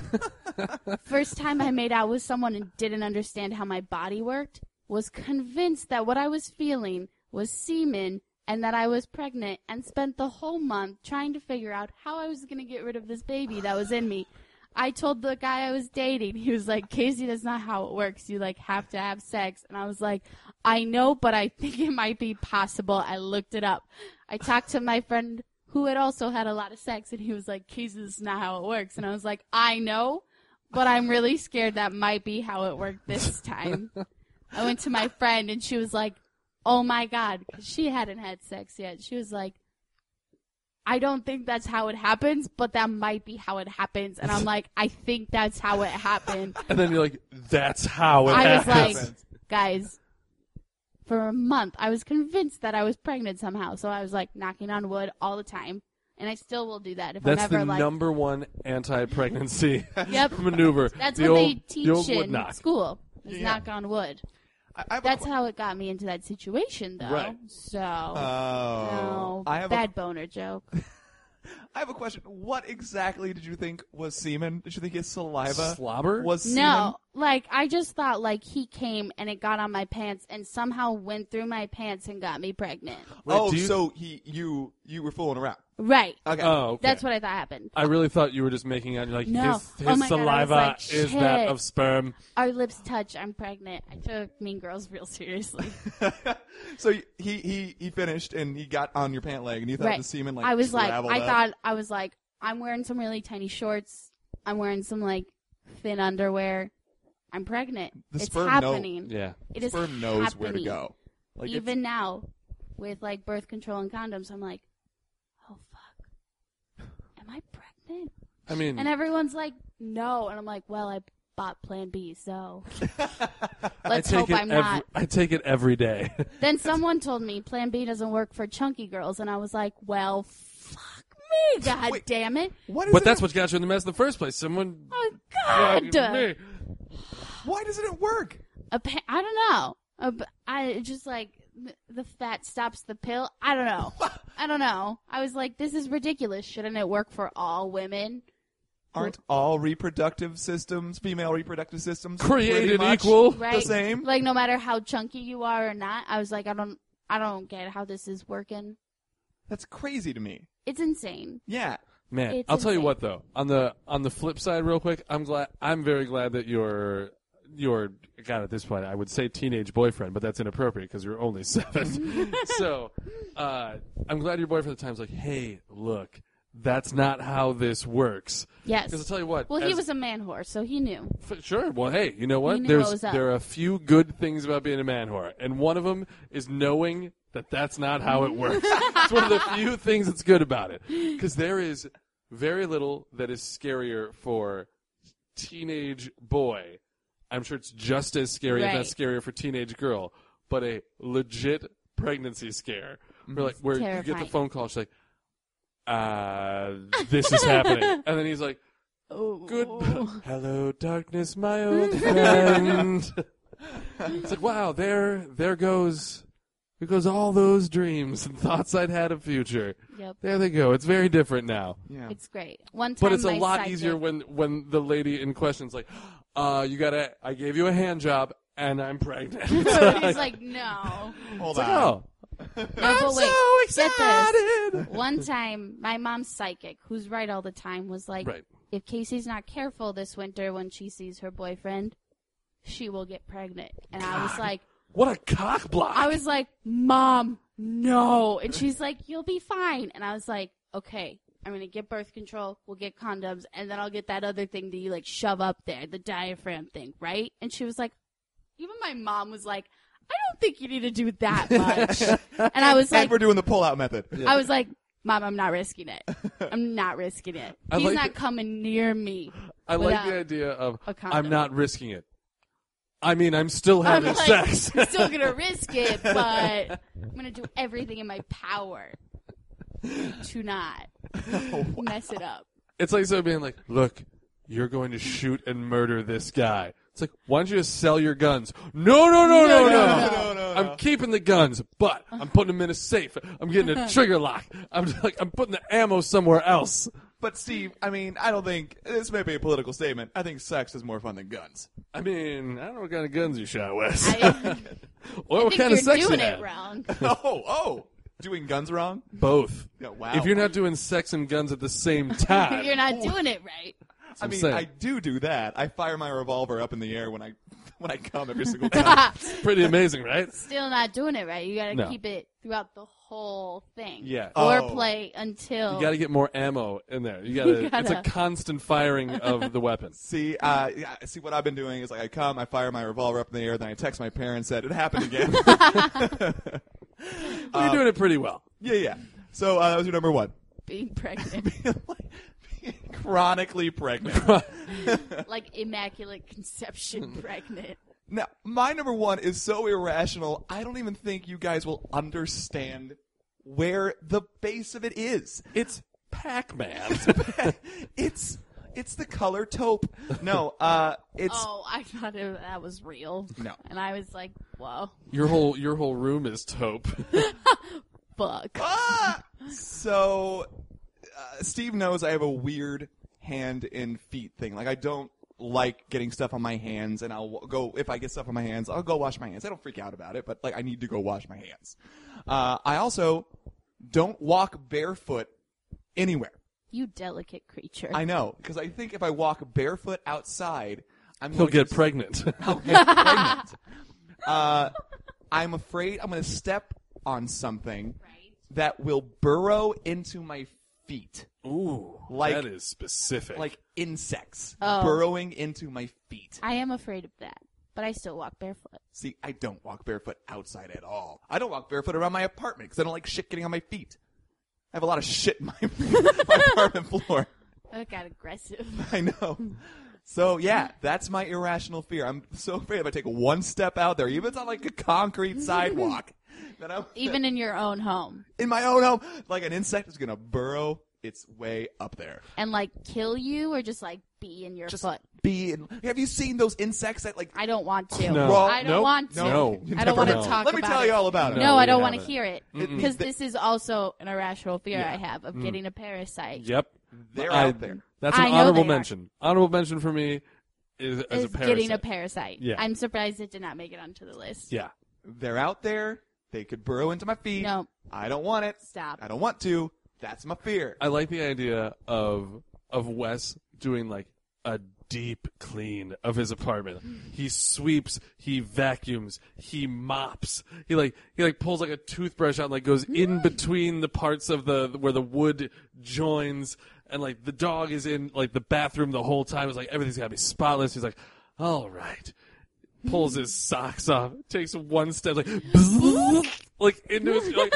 First time I made out with someone and didn't understand how my body worked, was convinced that what I was feeling was semen and that I was pregnant, and spent the whole month trying to figure out how I was going to get rid of this baby that was in me. I told the guy I was dating, he was like, Casey, that's not how it works. You, like, have to have sex. And I was like, I know, but I think it might be possible. I looked it up. I talked to my friend who had also had a lot of sex, and he was like, Casey, this is not how it works. And I was like, I know, but I'm really scared that might be how it worked this time. I went to my friend, and she was like, oh my God, 'cause she hadn't had sex yet. She was like, I don't think that's how it happens, but that might be how it happens. And I'm like, I think that's how it happened. And then you're like, that's how it I was happens. like, guys, for a month, I was convinced that I was pregnant somehow. So I was like knocking on wood all the time. And I still will do that if That's I'm ever the like, number one anti-pregnancy Yep. maneuver. that's the what old, they the old teach wood in knock. school. Is Yeah. knock on wood. I have That's how it got me into that situation, though. Right. So, Oh. no, I have bad boner joke. I have a question. What exactly did you think was semen? Did you think his saliva Slobber? was semen? No, like, I just thought, like, he came and it got on my pants and somehow went through my pants and got me pregnant. Wait, Oh, do you- so you were fooling around. Right. Okay. Oh, okay. That's what I thought happened. I really thought you were just making out. You're like, No. his Oh my God, I was saliva like, is that shit. of sperm. Our lips touch. I'm pregnant. I took Mean Girls real seriously. So he finished and he got on your pant leg and you thought Right. the semen like I was like, traveled up? I'm wearing some really tiny shorts. I'm wearing some, like, thin underwear. I'm pregnant. The It's sperm happening. Yeah. It is Sperm knows where to happening. go. Like it's- Even now, with, like, birth control and condoms, I'm like, oh, fuck. Am I pregnant? I mean, And everyone's like, no. And I'm like, well, I bought Plan B, so I let's take hope it I'm not. I take it every day. Then someone told me Plan B doesn't work for chunky girls, and I was like, well, fuck me, god Wait. damn it. What is But it? that's what got you in the mess in the first place. Someone. Oh, God. Me. Why doesn't it work? I don't know. I just like the fat stops the pill. I don't know. I don't know. I was like, this is ridiculous. Shouldn't it work for all women? Aren't all reproductive systems, female reproductive systems, Created pretty much equal. Right? the same? Like, no matter how chunky you are or not, I was like, I don't get how this is working. That's crazy to me. It's insane. Yeah. Man, It's I'll tell you insane. what though. On the flip side, real quick, I'm very glad that your God, at this point I would say teenage boyfriend, but that's inappropriate because you're only 7. So I'm glad your boyfriend at the time's like, hey, look, that's not how this works. Yes. Because I'll tell you what. Well, he was a man whore, so he knew. Sure. Well, hey, you know what? He knew what was up. There are a few good things about being a man whore, and one of them is knowing that that's not how it works. It's one of the few things that's good about it, because there is very little that is scarier for teenage boy. I'm sure it's just as scary, if not scarier, for teenage girl, but a legit pregnancy scare. Where you get the phone call, she's like, this is happening. And then he's like, good. Hello, darkness, my old friend. It's like, wow, there goes all those dreams and thoughts I'd had of future. Yep. There they go. It's very different now. Yeah. It's great. One time, But it's a my lot easier when the lady in question's like, I gave you a hand job and I'm pregnant. He's like, no. Hold It's like, on. oh. No, I'm but wait, so get excited. this. One time, my mom's psychic, who's right all the time, was like, Right. if Casey's not careful this winter when she sees her boyfriend, she will get pregnant. And I was like, What a cock block. I was like, Mom, no. And she's like, you'll be fine. And I was like, okay, I'm going to get birth control. We'll get condoms. And then I'll get that other thing that you like shove up there, the diaphragm thing, right? And she was like, even my mom was like, I don't think you need to do that much. And I was And like, we're doing the pull-out method. I was like, Mom, I'm not risking it. I'm not risking it. I He's like not it. coming near me. I like without the idea of a condom. I'm not risking it. I mean, I'm still I'm having like, sex. I'm still going to risk it, but I'm going to do everything in my power to not mess it up. It's like someone being like, look, you're going to shoot and murder this guy. It's like, why don't you just sell your guns? No. No. I'm keeping the guns, but I'm putting them in a safe. I'm getting a trigger lock. I'm putting the ammo somewhere else. But Steve, I mean, I don't think this may be a political statement. I think sex is more fun than guns. I mean, I don't know what kind of guns you shot, Wes. I What think kind you're of sex doing you it had? wrong. Oh, doing guns wrong? Both. Yeah, wow. If you're not doing sex and guns at the same time, You're not doing it right. I mean, saying. I do that. I fire my revolver up in the air when I come every single time. pretty amazing, right? Still not doing it right. You got to No. keep it throughout the whole thing. Yeah. Foreplay until. You got to get more ammo in there. You gotta. It's a constant firing of the weapon. See, see what I've been doing is like I come, I fire my revolver up in the air, then I text my parents, said it happened again. You're doing it pretty well. Yeah. So that was your number one. being pregnant. Being chronically pregnant. Like immaculate conception pregnant. Now, my number one is so irrational, I don't even think you guys will understand where the base of it is. It's Pac-Man. It's the color taupe. No, it's Oh, I thought that was real. No. And I was like, whoa, Your whole room is taupe. fuck. So Steve knows I have a weird hand and feet thing. Like I don't like getting stuff on my hands, and I'll go if I get stuff on my hands, I'll go wash my hands. I don't freak out about it, but like I need to go wash my hands. I also don't walk barefoot anywhere. You delicate creature. I know, because I think if I walk barefoot outside, I'm He'll going get to pregnant. I'll get pregnant. I'm afraid I'm going to step on something Right. that will burrow into my feet, Ooh, Like- that is specific. like insects Oh. burrowing into my feet. I am afraid of that, but I still walk barefoot. See, I don't walk barefoot outside at all. I don't walk barefoot around my apartment because I don't like shit getting on my feet. I have a lot of shit in my, my apartment floor. That got aggressive. I know. So, yeah, that's my irrational fear. I'm so afraid if I take one step out there, even if it's on like a concrete sidewalk, that I'm Even in your own home. in my own home, like an insect is going to burrow its way up there. And like kill you or just like be in your Just foot. be in. Have you seen those insects that like I don't want to. No. Well, I don't Nope. want to. No. You I don't never want to know. talk Let me about tell it. you all about it. No, I we don't want to haven't. hear it. Mm-mm. Because this is also an irrational fear Yeah. I have of getting a parasite. Yep. They're I- out there. That's I an know honorable they are. mention. Honorable mention for me is as Is a parasite. getting a parasite. Yeah. I'm surprised it did not make it onto the list. Yeah. They're out there. They could burrow into my feet. No. I don't want it. Stop. I don't want to. That's my fear. I like the idea of Wes doing like a deep clean of his apartment. He sweeps, he vacuums, he mops. He pulls like a toothbrush out and like goes in between the parts of where the wood joins, and like the dog is in like the bathroom the whole time. It's like everything's gotta be spotless. He's like, all right. Pulls his socks off, takes one step, like, like into his, like,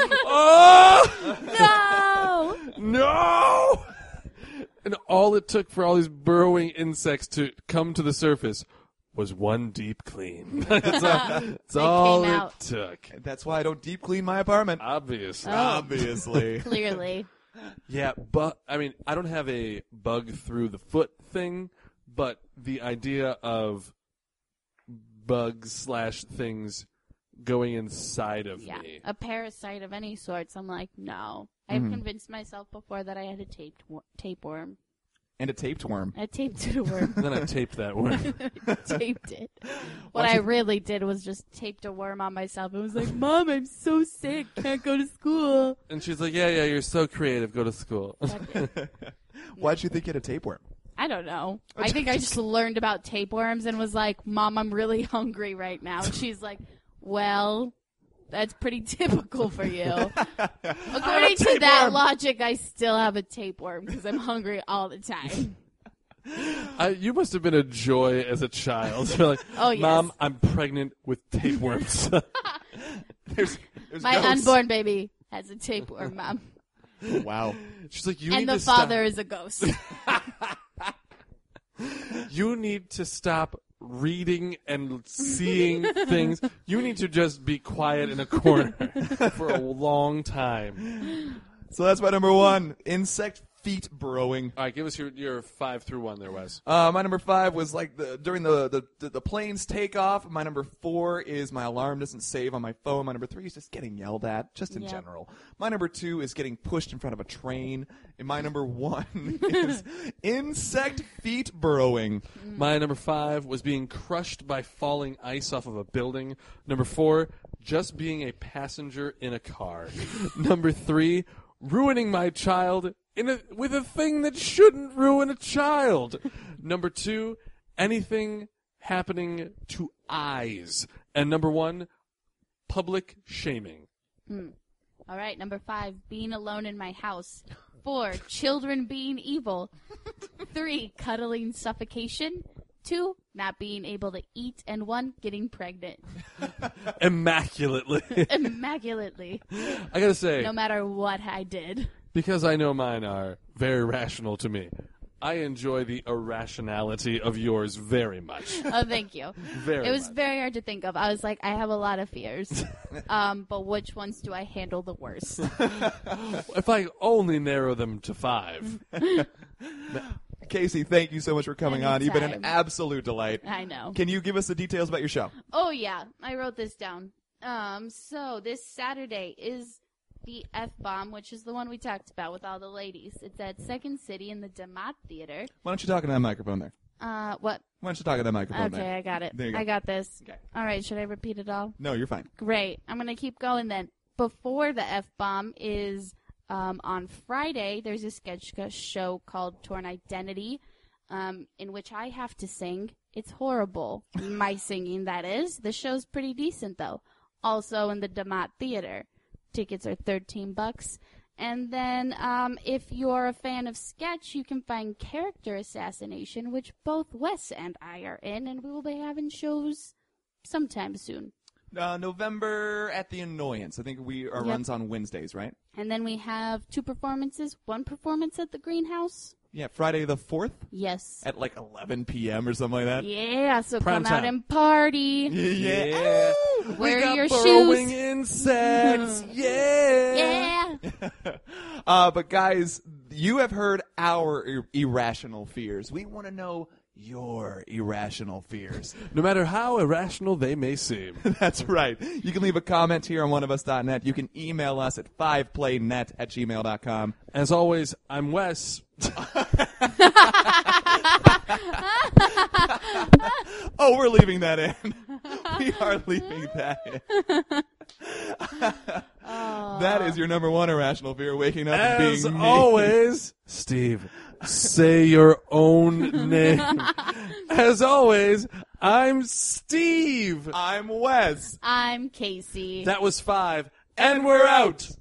oh! No! And all it took for all these burrowing insects to come to the surface was one deep clean. That's all came it out. took. That's why I don't deep clean my apartment. Obviously. Obviously. Clearly. Yeah, but, I mean, I don't have a bug through the foot thing, but the idea of bugs / things going inside of Yeah. me. A parasite of any sorts. I'm like, no. I've convinced myself before that I had a tapeworm. And a taped worm. I taped it a worm. Then I taped that one. Taped it. What I really did was just taped a worm on myself. It was like, Mom, I'm so sick. Can't go to school. And she's like, yeah, you're so creative. Go to school. Why'd you think you had a tapeworm? I don't know. I think I just learned about tapeworms and was like, Mom, I'm really hungry right now. And she's like, well, that's pretty typical for you. According to that logic, I still have a tapeworm because I'm hungry all the time. You must have been a joy as a child. You're like, Oh, yes. Mom, I'm pregnant with tapeworms. There's My ghosts. unborn baby has a tapeworm, Mom. Wow. She's like, you And need the to father stop. is a ghost. You need to stop reading and seeing things. You need to just be quiet in a corner for a long time. So that's my number 1. Insect feet burrowing. All right, give us your 5 through 1 there, Wes. My number 5 was like during the plane's takeoff. My number 4 is my alarm doesn't save on my phone. My number 3 is just getting yelled at, just in Yep. general. My number 2 is getting pushed in front of a train. And my number 1 is insect feet burrowing. My number 5 was being crushed by falling ice off of a building. Number 4, just being a passenger in a car. Number 3, ruining my child with a thing that shouldn't ruin a child. Number 2, anything happening to eyes. And number 1, public shaming. All right, number 5, being alone in my house. 4, children being evil. 3, cuddling suffocation. 2, not being able to eat. And 1, getting pregnant. Immaculately. Immaculately. I gotta say, No matter what I did. because I know mine are very rational to me, I enjoy the irrationality of yours very much. Oh, thank you. Very It was much. very hard to think of. I was like, I have a lot of fears. But which ones do I handle the worst? If I only narrow them to 5. Casey, thank you so much for coming on. You've been an Anytime. absolute delight. I know. Can you give us the details about your show? Oh, yeah. I wrote this down. So this Saturday is the F-Bomb, which is the one we talked about with all the ladies. It's at Second City in the DeMott Theater. Why don't you talk in that microphone there? What? Why don't you talk in that microphone Okay, there? I got it. There you go. I got this. Okay. All right, should I repeat it all? No, you're fine. Great. I'm going to keep going then. Before the F-Bomb is on Friday, there's a sketch show called Torn Identity, in which I have to sing. It's horrible. My singing, that is. The show's pretty decent, though. Also in the DeMott Theater. Tickets are $13. And then if you're a fan of sketch, you can find Character Assassination, which both Wes and I are in, and we will be having shows sometime soon. November at the Annoyance. I think our Yep. runs on Wednesdays, right? And then we have 2 performances. 1 performance at the Greenhouse. Yeah, Friday the 4th Yes. at like 11 p.m. or something like that. Yeah, so Prime come out time. and party. Yeah. Wear we got your burrowing shoes. insects. Yeah. Yeah. But guys, you have heard our irrational fears. We want to know your irrational fears. No matter how irrational they may seem. That's right. You can leave a comment here on oneofus.net. You can email us at 5playnet@gmail.com. As always, I'm Wes. Oh, we're leaving that in. We are leaving that in. That is your number 1 irrational fear, waking up and As being me. always, Steve, say your own name. As always, I'm Steve. I'm Wes. I'm Casey. That was 5, and we're out.